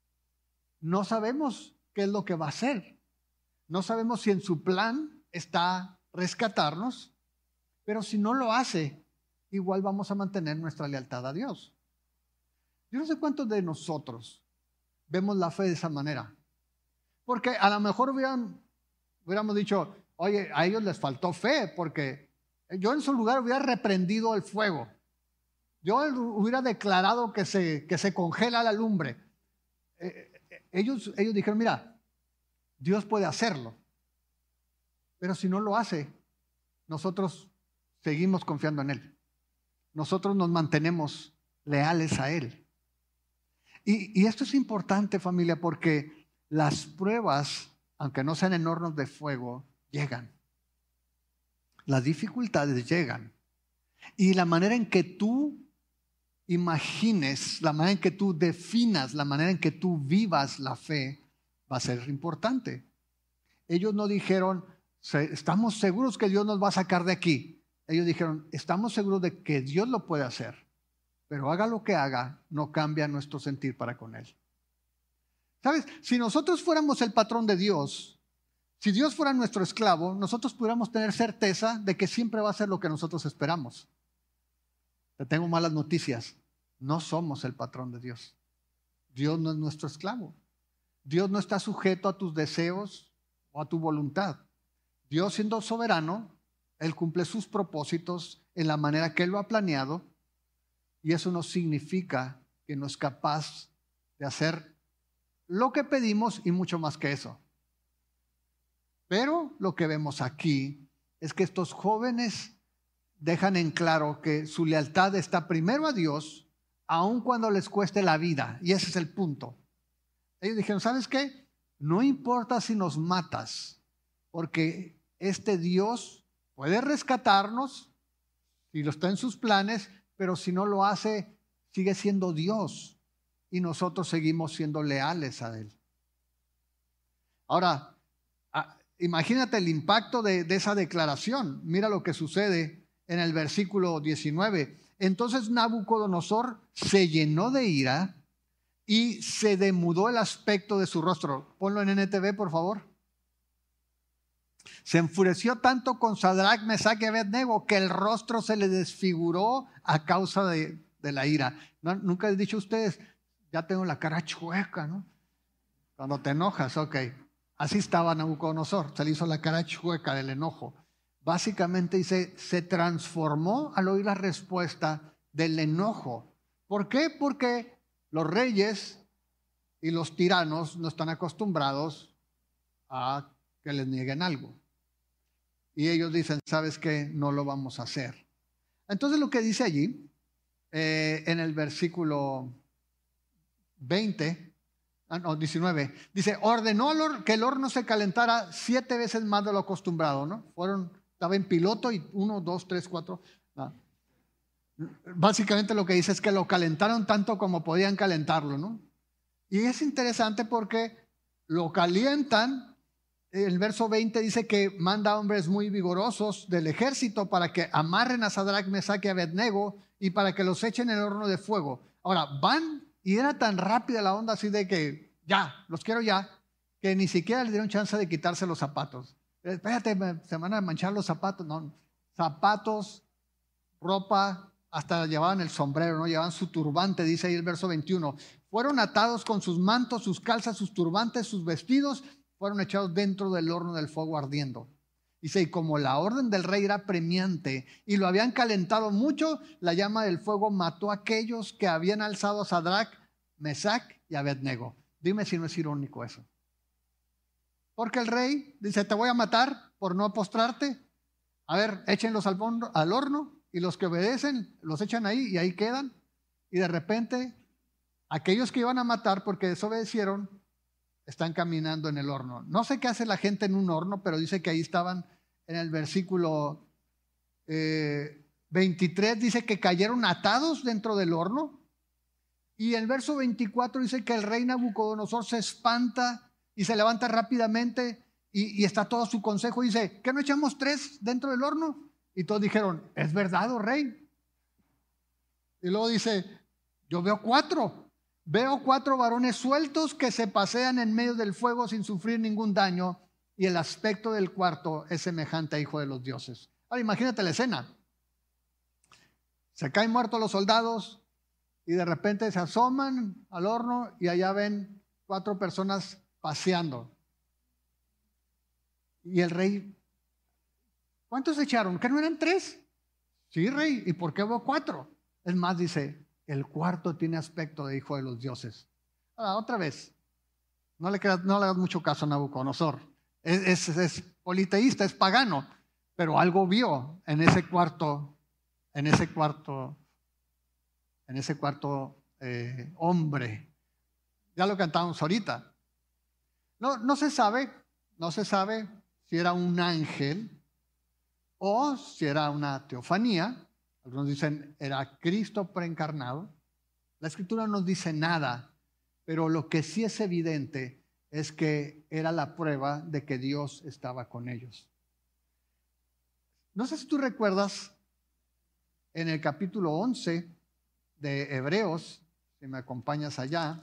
Speaker 1: no sabemos qué es lo que va a hacer. No sabemos si en su plan está rescatarnos, pero si no lo hace, igual vamos a mantener nuestra lealtad a Dios. Yo no sé cuántos de nosotros vemos la fe de esa manera. Porque a lo mejor hubieran, hubiéramos dicho, oye, a ellos les faltó fe, porque yo en su lugar hubiera reprendido el fuego. Yo hubiera declarado que se, que se congela la lumbre. Eh, ellos, ellos dijeron, mira, Dios puede hacerlo. Pero si no lo hace, nosotros seguimos confiando en Él. Nosotros nos mantenemos leales a Él. Y, y esto es importante, familia, porque las pruebas, aunque no sean en hornos de fuego, llegan. Las dificultades llegan. Y la manera en que tú imagines, la manera en que tú definas, la manera en que tú vivas la fe, va a ser importante. Ellos no dijeron, estamos seguros que Dios nos va a sacar de aquí. Ellos dijeron, estamos seguros de que Dios lo puede hacer, pero haga lo que haga, no cambia nuestro sentir para con Él. ¿Sabes? Si nosotros fuéramos el patrón de Dios, si Dios fuera nuestro esclavo, nosotros pudiéramos tener certeza de que siempre va a hacer lo que nosotros esperamos. Te tengo malas noticias. No somos el patrón de Dios. Dios no es nuestro esclavo. Dios no está sujeto a tus deseos o a tu voluntad. Dios, siendo soberano, Él cumple sus propósitos en la manera que Él lo ha planeado, y eso no significa que no es capaz de hacer lo que pedimos y mucho más que eso. Pero lo que vemos aquí es que estos jóvenes dejan en claro que su lealtad está primero a Dios, aun cuando les cueste la vida. Y ese es el punto. Ellos dijeron, ¿sabes qué? No importa si nos matas, porque este Dios puede rescatarnos, si lo está en sus planes, pero si no lo hace, sigue siendo Dios. Y nosotros seguimos siendo leales a Él. Ahora, imagínate el impacto de, de esa declaración. Mira lo que sucede en el versículo diecinueve. Entonces Nabucodonosor se llenó de ira y se demudó el aspecto de su rostro. Ponlo en N T V, por favor. Se enfureció tanto con Sadrach, Mesach y Abednego que el rostro se le desfiguró a causa de, de la ira. ¿No? Nunca he dicho a ustedes, ya tengo la cara chueca, ¿no? Cuando te enojas, ok. Así estaba Nabucodonosor, se le hizo la cara chueca del enojo. Básicamente dice, se transformó al oír la respuesta del enojo. ¿Por qué? Porque los reyes y los tiranos no están acostumbrados a que les nieguen algo. Y ellos dicen, ¿sabes qué? No lo vamos a hacer. Entonces lo que dice allí, eh, en el versículo veinte, ah, no, diecinueve, dice, ordenó que el horno se calentara siete veces más de lo acostumbrado, ¿no? Fueron, estaba en piloto y uno, dos, tres, cuatro. No. Básicamente lo que dice es que lo calentaron tanto como podían calentarlo, ¿no? Y es interesante porque lo calientan. El verso veinte dice que manda hombres muy vigorosos del ejército para que amarren a Sadrach, Mesach y Abednego y para que los echen en el horno de fuego. Ahora, van y era tan rápida la onda así de que ya, los quiero ya, que ni siquiera les dieron chance de quitarse los zapatos. Espérate, se van a manchar los zapatos. No, zapatos, ropa, hasta llevaban el sombrero, ¿no? Llevaban su turbante, dice ahí el verso veintiuno. Fueron atados con sus mantos, sus calzas, sus turbantes, sus vestidos, fueron echados dentro del horno del fuego ardiendo. Dice, y como la orden del rey era premiante y lo habían calentado mucho, la llama del fuego mató a aquellos que habían alzado a Sadrach, Mesach y Abednego. Dime si no es irónico eso. Porque el rey dice, te voy a matar por no postrarte. A ver, échenlos al horno, al horno y los que obedecen los echan ahí y ahí quedan. Y de repente, aquellos que iban a matar porque desobedecieron, están caminando en el horno. No sé qué hace la gente en un horno, pero dice que ahí estaban en el versículo eh, veintitrés, dice que cayeron atados dentro del horno. Y el verso veinticuatro dice que el rey Nabucodonosor se espanta y se levanta rápidamente y, y está todo su consejo. Y dice, ¿qué no echamos tres dentro del horno? Y todos dijeron, ¿es verdad, oh rey? Y luego dice, yo veo cuatro. Veo cuatro varones sueltos que se pasean en medio del fuego sin sufrir ningún daño y el aspecto del cuarto es semejante a hijo de los dioses. Ahora imagínate la escena. Se caen muertos los soldados y de repente se asoman al horno y allá ven cuatro personas paseando. Y el rey, ¿cuántos echaron? ¿Que no eran tres? Sí, rey. ¿Y por qué veo cuatro? Es más, dice, el cuarto tiene aspecto de hijo de los dioses. Ahora, otra vez, no le, queda, no le hagas mucho caso a Nabucodonosor. Es, es, es politeísta, es pagano, pero algo vio en ese cuarto, en ese cuarto, en ese cuarto eh, hombre. Ya lo cantamos ahorita. No, no se sabe, no se sabe si era un ángel o si era una teofanía. Algunos dicen, era Cristo preencarnado. La Escritura no dice nada, pero lo que sí es evidente es que era la prueba de que Dios estaba con ellos. No sé si tú recuerdas en el capítulo once de Hebreos, si me acompañas allá.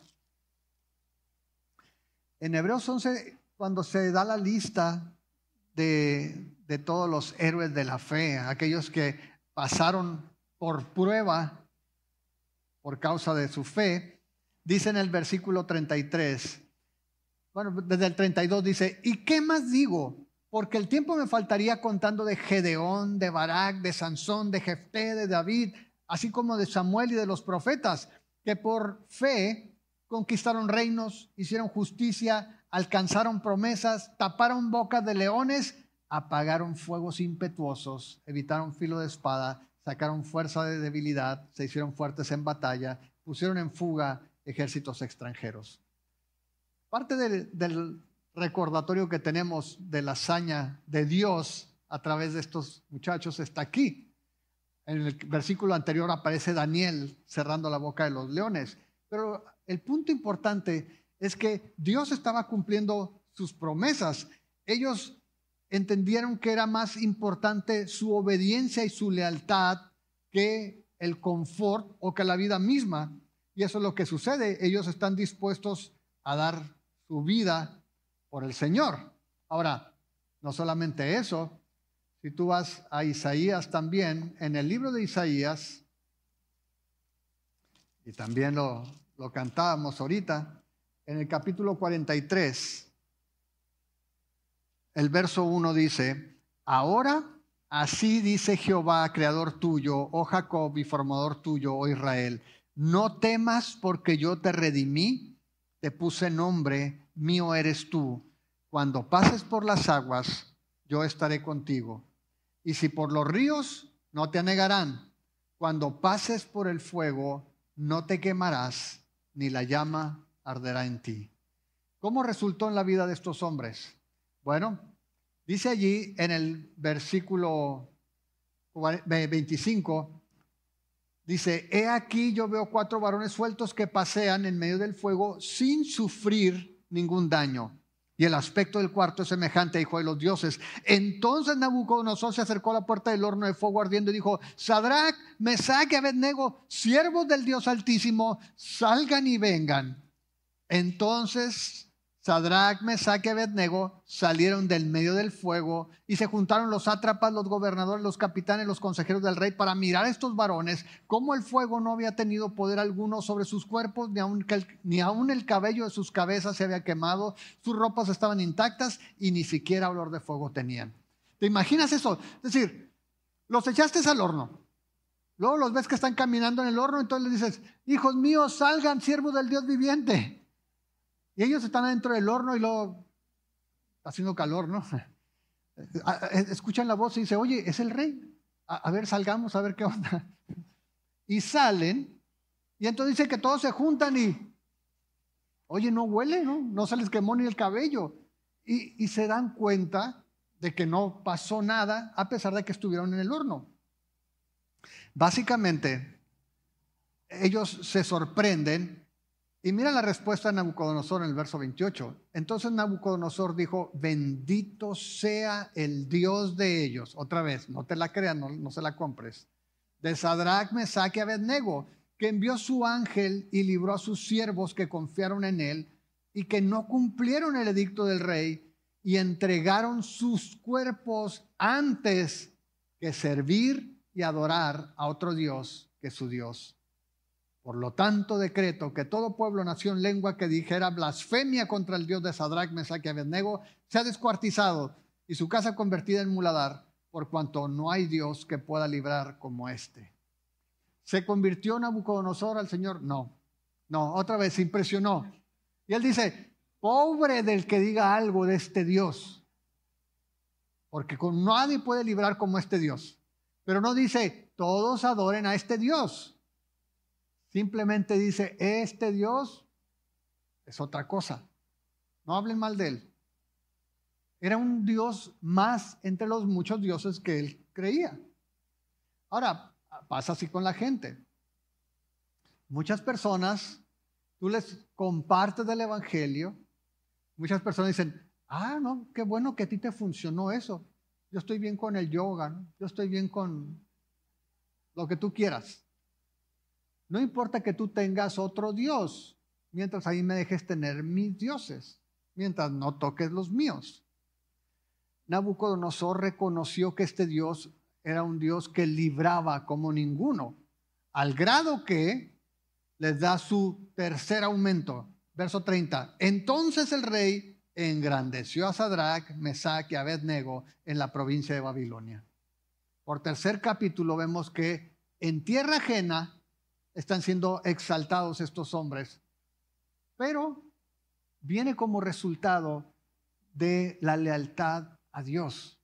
Speaker 1: En Hebreos once, cuando se da la lista de, de todos los héroes de la fe, aquellos que pasaron por prueba por causa de su fe, dice en el versículo treinta y tres, bueno, desde el treinta y dos dice, ¿y qué más digo? Porque el tiempo me faltaría contando de Gedeón, de Barak, de Sansón, de Jefté, de David, así como de Samuel y de los profetas, que por fe conquistaron reinos, hicieron justicia, alcanzaron promesas, taparon bocas de leones, apagaron fuegos impetuosos, evitaron filo de espada, sacaron fuerza de debilidad, se hicieron fuertes en batalla, pusieron en fuga ejércitos extranjeros. Parte del, del recordatorio que tenemos de la hazaña de Dios a través de estos muchachos está aquí. En el versículo anterior aparece Daniel cerrando la boca de los leones. Pero el punto importante es que Dios estaba cumpliendo sus promesas. Ellos entendieron que era más importante su obediencia y su lealtad que el confort o que la vida misma. Y eso es lo que sucede. Ellos están dispuestos a dar su vida por el Señor. Ahora, no solamente eso, si tú vas a Isaías también, en el libro de Isaías, y también lo, lo cantábamos ahorita, en el capítulo cuarenta y tres, el verso uno dice, ahora así dice Jehová, creador tuyo, oh Jacob, y formador tuyo, oh Israel, no temas porque yo te redimí, te puse nombre, mío eres tú. Cuando pases por las aguas, yo estaré contigo. Y si por los ríos, no te anegarán. Cuando pases por el fuego, no te quemarás, ni la llama arderá en ti. ¿Cómo resultó en la vida de estos hombres? Bueno, dice allí en el versículo veinticinco, dice, he aquí yo veo cuatro varones sueltos que pasean en medio del fuego sin sufrir ningún daño. Y el aspecto del cuarto es semejante a hijo de los dioses. Entonces Nabucodonosor se acercó a la puerta del horno de fuego ardiendo y dijo, Sadrach, Mesach y Abednego, siervos del Dios Altísimo, salgan y vengan. Entonces Sadrach, Mesach y Abednego salieron del medio del fuego y se juntaron los sátrapas, los gobernadores, los capitanes, los consejeros del rey para mirar a estos varones, cómo el fuego no había tenido poder alguno sobre sus cuerpos, ni aun, ni aun el cabello de sus cabezas se había quemado, sus ropas estaban intactas y ni siquiera olor de fuego tenían. ¿Te imaginas eso? Es decir, los echaste al horno. Luego los ves que están caminando en el horno, entonces les dices, hijos míos, salgan, siervos del Dios viviente. Y ellos están adentro del horno y luego está haciendo calor, ¿no? Escuchan la voz y dicen, oye, es el rey. A, a ver, salgamos, a ver qué onda. Y salen, y entonces dice que todos se juntan y, oye, no huele, ¿no? No se les quemó ni el cabello. Y, y se dan cuenta de que no pasó nada a pesar de que estuvieron en el horno. Básicamente, ellos se sorprenden y mira la respuesta de Nabucodonosor en el verso veintiocho. Entonces Nabucodonosor dijo, bendito sea el Dios de ellos. Otra vez, no te la creas, no, no se la compres. De Sadrach, Mesach y Abednego, que envió su ángel y libró a sus siervos que confiaron en él y que no cumplieron el edicto del rey y entregaron sus cuerpos antes que servir y adorar a otro Dios que su Dios. Por lo tanto, decreto que todo pueblo, nación, lengua que dijera blasfemia contra el Dios de Sadrach, Mesach y Abednego sea descuartizado y su casa convertida en muladar, por cuanto no hay Dios que pueda librar como este. ¿Se convirtió Nabucodonosor al Señor? No, no, otra vez se impresionó. Y él dice, pobre del que diga algo de este Dios, porque con nadie puede librar como este Dios. Pero no dice, todos adoren a este Dios. Simplemente dice, este Dios es otra cosa. No hablen mal de él. Era un Dios más entre los muchos dioses que él creía. Ahora, pasa así con la gente. Muchas personas, tú les compartes del Evangelio, muchas personas dicen, ah, no, qué bueno que a ti te funcionó eso. Yo estoy bien con el yoga, ¿no? Yo estoy bien con lo que tú quieras. No importa que tú tengas otro Dios, mientras ahí me dejes tener mis dioses, mientras no toques los míos. Nabucodonosor reconoció que este Dios era un Dios que libraba como ninguno, al grado que les da su tercer aumento. Verso treinta. Entonces el rey engrandeció a Sadrach, Mesach y Abednego en la provincia de Babilonia. Por tercer capítulo vemos que en tierra ajena están siendo exaltados estos hombres, pero viene como resultado de la lealtad a Dios.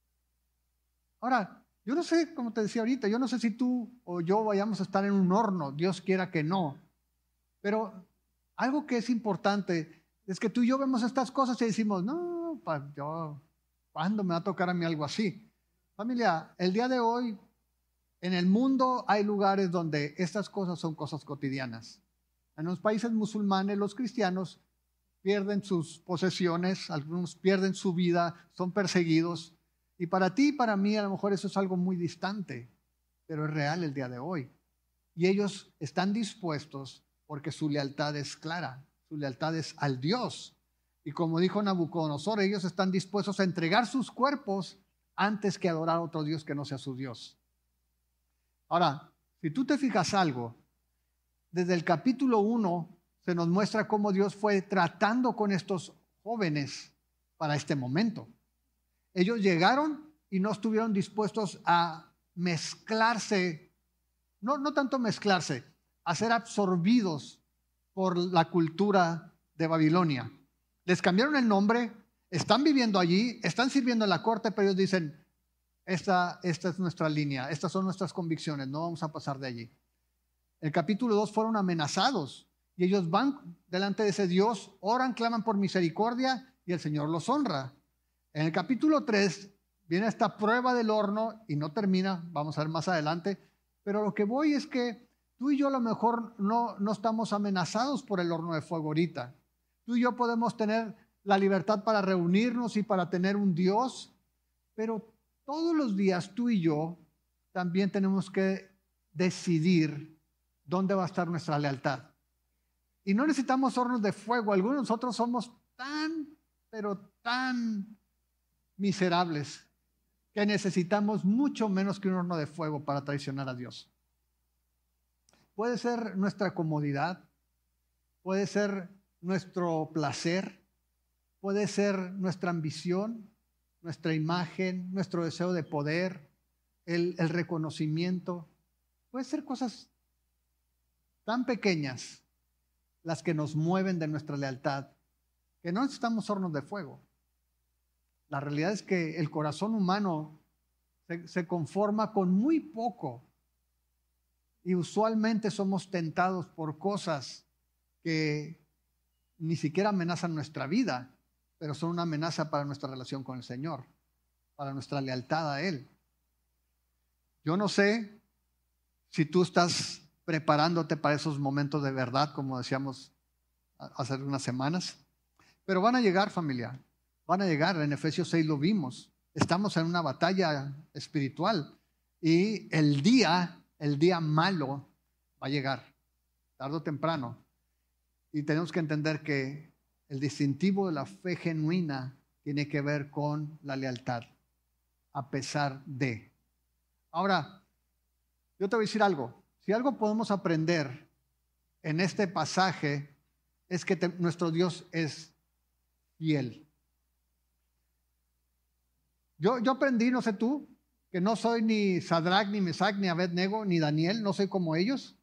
Speaker 1: Ahora, yo no sé, como te decía ahorita, yo no sé si tú o yo vayamos a estar en un horno, Dios quiera que no, pero algo que es importante es que tú y yo vemos estas cosas y decimos, no, pa, yo, ¿cuándo me va a tocar a mí algo así? Familia, el día de hoy, en el mundo hay lugares donde estas cosas son cosas cotidianas. En los países musulmanes, los cristianos pierden sus posesiones, algunos pierden su vida, son perseguidos. Y para ti y para mí a lo mejor eso es algo muy distante, pero es real el día de hoy. Y ellos están dispuestos porque su lealtad es clara, su lealtad es al Dios. Y como dijo Nabucodonosor, ellos están dispuestos a entregar sus cuerpos antes que adorar a otro Dios que no sea su Dios. Ahora, si tú te fijas algo, desde el capítulo uno se nos muestra cómo Dios fue tratando con estos jóvenes para este momento. Ellos llegaron y no estuvieron dispuestos a mezclarse, no, no tanto mezclarse, a ser absorbidos por la cultura de Babilonia. Les cambiaron el nombre, están viviendo allí, están sirviendo en la corte, pero ellos dicen, esta, esta es nuestra línea, estas son nuestras convicciones, no vamos a pasar de allí. El capítulo dos fueron amenazados y ellos van delante de ese Dios, oran, claman por misericordia y el Señor los honra. En el capítulo tres viene esta prueba del horno y no termina, vamos a ver más adelante, pero lo que voy es que tú y yo a lo mejor no, no estamos amenazados por el horno de fuego ahorita. Tú y yo podemos tener la libertad para reunirnos y para tener un Dios, pero todos los días tú y yo también tenemos que decidir dónde va a estar nuestra lealtad. Y no necesitamos hornos de fuego. Algunos de nosotros somos tan, pero tan miserables que necesitamos mucho menos que un horno de fuego para traicionar a Dios. Puede ser nuestra comodidad, puede ser nuestro placer, puede ser nuestra ambición, nuestra imagen, nuestro deseo de poder, el, el reconocimiento. Puede ser cosas tan pequeñas las que nos mueven de nuestra lealtad, que no necesitamos hornos de fuego. La realidad es que el corazón humano se, se conforma con muy poco y usualmente somos tentados por cosas que ni siquiera amenazan nuestra vida, pero son una amenaza para nuestra relación con el Señor, para nuestra lealtad a Él. Yo no sé si tú estás preparándote para esos momentos de verdad, como decíamos hace unas semanas, pero van a llegar, familia, van a llegar. En Efesios seis lo vimos. Estamos en una batalla espiritual y el día, el día malo va a llegar, tarde o temprano. Y tenemos que entender que el distintivo de la fe genuina tiene que ver con la lealtad, a pesar de. Ahora, yo te voy a decir algo. Si algo podemos aprender en este pasaje es que te, nuestro Dios es fiel. Yo, yo aprendí, no sé tú, que no soy ni Sadrach, ni Mesach, ni Abednego, ni Daniel, no soy como ellos.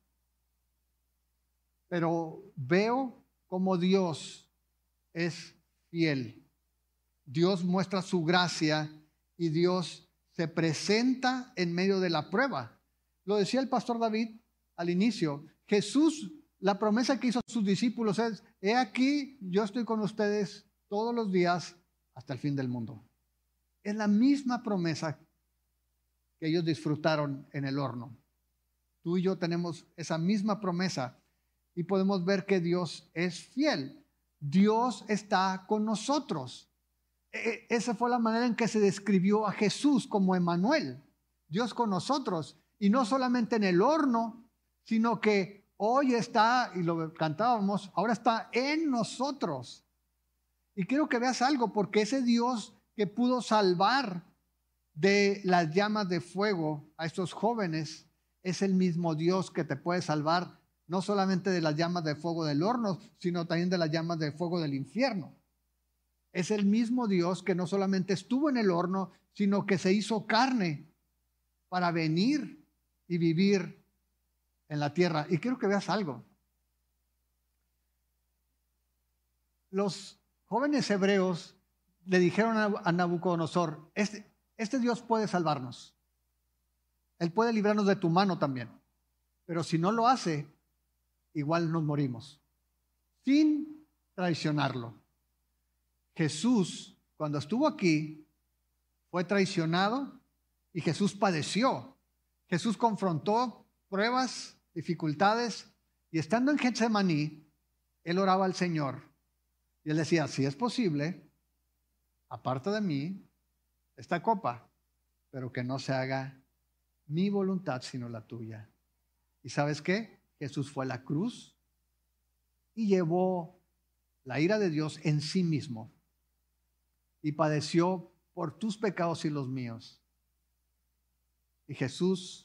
Speaker 1: Pero veo cómo Dios es fiel. Dios muestra su gracia y Dios se presenta en medio de la prueba. Lo decía el pastor David al inicio. Jesús, la promesa que hizo a sus discípulos es: he aquí, yo estoy con ustedes todos los días hasta el fin del mundo. Es la misma promesa que ellos disfrutaron en el horno. Tú y yo tenemos esa misma promesa y podemos ver que Dios es fiel. Dios está con nosotros. E- esa fue la manera en que se describió a Jesús, como Emmanuel, Dios con nosotros. Y no solamente en el horno, sino que hoy está, y lo cantábamos, ahora está en nosotros. Y quiero que veas algo, porque ese Dios que pudo salvar de las llamas de fuego a estos jóvenes es el mismo Dios que te puede salvar no solamente de las llamas de fuego del horno, sino también de las llamas de fuego del infierno. Es el mismo Dios que no solamente estuvo en el horno, sino que se hizo carne para venir y vivir en la tierra. Y quiero que veas algo. Los jóvenes hebreos le dijeron a Nabucodonosor: este, este Dios puede salvarnos. Él puede librarnos de tu mano también. Pero si no lo hace, igual nos morimos. Sin traicionarlo. Jesús, cuando estuvo aquí, fue traicionado y Jesús padeció. Jesús confrontó pruebas, dificultades, y estando en Getsemaní, él oraba al Señor y él decía: si es posible, aparte de mí esta copa, pero que no se haga mi voluntad sino la tuya. ¿Y sabes qué? Jesús fue a la cruz y llevó la ira de Dios en sí mismo y padeció por tus pecados y los míos. Y Jesús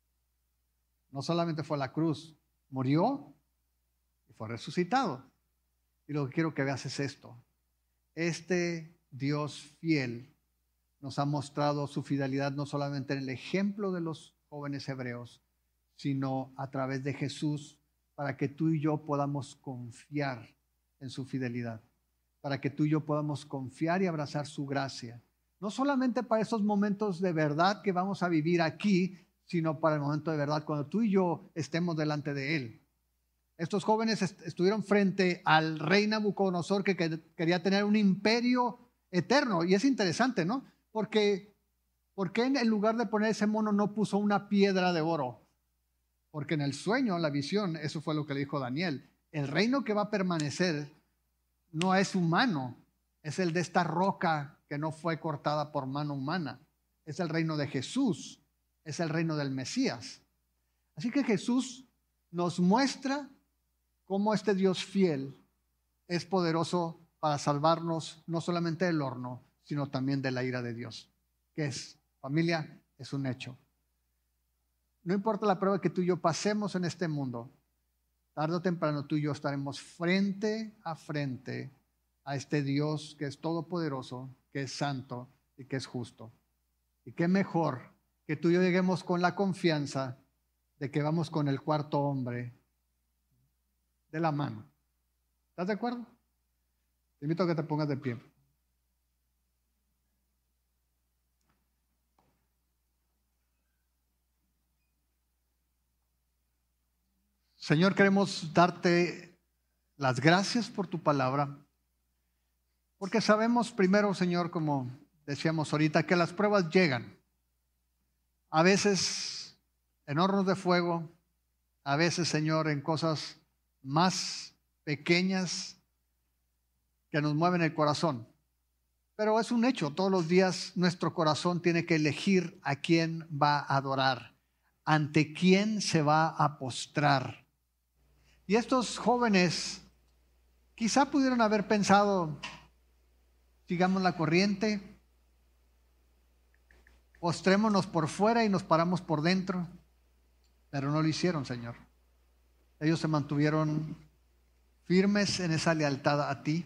Speaker 1: no solamente fue a la cruz, murió y fue resucitado. Y lo que quiero que veas es esto: este Dios fiel nos ha mostrado su fidelidad no solamente en el ejemplo de los jóvenes hebreos, sino a través de Jesús, para que tú y yo podamos confiar en su fidelidad, para que tú y yo podamos confiar y abrazar su gracia, no solamente para esos momentos de verdad que vamos a vivir aquí, sino para el momento de verdad cuando tú y yo estemos delante de Él. Estos jóvenes est- estuvieron frente al rey Nabucodonosor, que que quería tener un imperio eterno. Y es interesante, ¿no? Porque, ¿por qué en lugar de poner ese mono no puso una piedra de oro? Porque en el sueño, la visión, eso fue lo que le dijo Daniel: el reino que va a permanecer no es humano, es el de esta roca que no fue cortada por mano humana. Es el reino de Jesús, es el reino del Mesías. Así que Jesús nos muestra cómo este Dios fiel es poderoso para salvarnos no solamente del horno, sino también de la ira de Dios. ¿Qué es? Familia, es un hecho. No importa la prueba que tú y yo pasemos en este mundo, tarde o temprano tú y yo estaremos frente a frente a este Dios que es todopoderoso, que es santo y que es justo. Y qué mejor que tú y yo lleguemos con la confianza de que vamos con el cuarto hombre de la mano. ¿Estás de acuerdo? Te invito a que te pongas de pie. Señor, queremos darte las gracias por tu palabra, porque sabemos primero, Señor, como decíamos ahorita, que las pruebas llegan. A veces en hornos de fuego, a veces, Señor, en cosas más pequeñas que nos mueven el corazón. Pero es un hecho, todos los días nuestro corazón tiene que elegir a quién va a adorar, ante quién se va a postrar. Y estos jóvenes quizá pudieron haber pensado, sigamos la corriente, postrémonos por fuera y nos paramos por dentro, pero no lo hicieron, Señor. Ellos se mantuvieron firmes en esa lealtad a ti.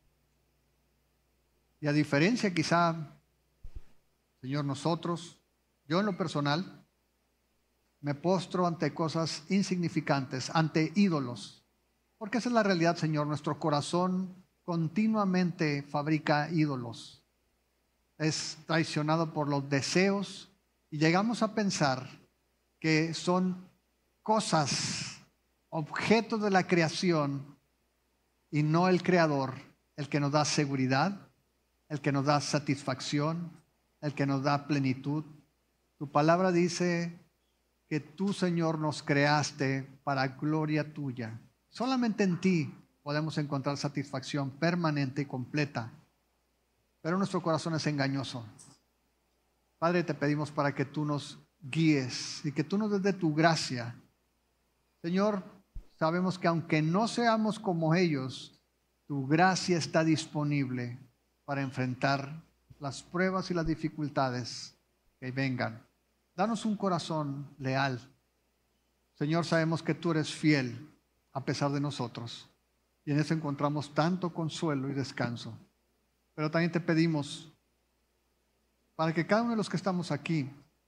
Speaker 1: Y a diferencia quizá, Señor, nosotros, yo en lo personal, me postro ante cosas insignificantes, ante ídolos. Porque esa es la realidad, Señor. Nuestro corazón continuamente fabrica ídolos. Es traicionado por los deseos y llegamos a pensar que son cosas, objetos de la creación y no el Creador, el que nos da seguridad, el que nos da satisfacción, el que nos da plenitud. Tu palabra dice que tú, Señor, nos creaste para gloria tuya. Solamente en ti podemos encontrar satisfacción permanente y completa. Pero nuestro corazón es engañoso. Padre, te pedimos para que tú nos guíes y que tú nos des de tu gracia. Señor, sabemos que aunque no seamos como ellos, tu gracia está disponible para enfrentar las pruebas y las dificultades que vengan. Danos un corazón leal. Señor, sabemos que tú eres fiel a pesar de nosotros. Y en eso encontramos tanto consuelo y descanso. Pero también te pedimos para que cada uno de los que estamos aquí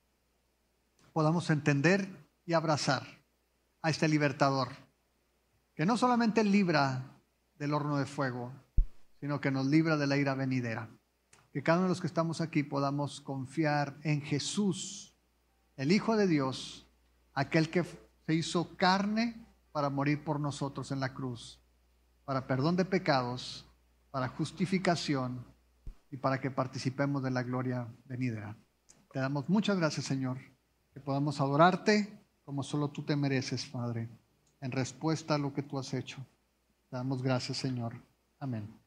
Speaker 1: podamos entender y abrazar a este libertador, que no solamente libra del horno de fuego, sino que nos libra de la ira venidera. Que cada uno de los que estamos aquí podamos confiar en Jesús, el Hijo de Dios, aquel que se hizo carne para morir por nosotros en la cruz, para perdón de pecados, para justificación y para que participemos de la gloria venidera. Te damos muchas gracias, Señor, que podamos adorarte como solo tú te mereces, Padre, en respuesta a lo que tú has hecho. Te damos gracias, Señor. Amén.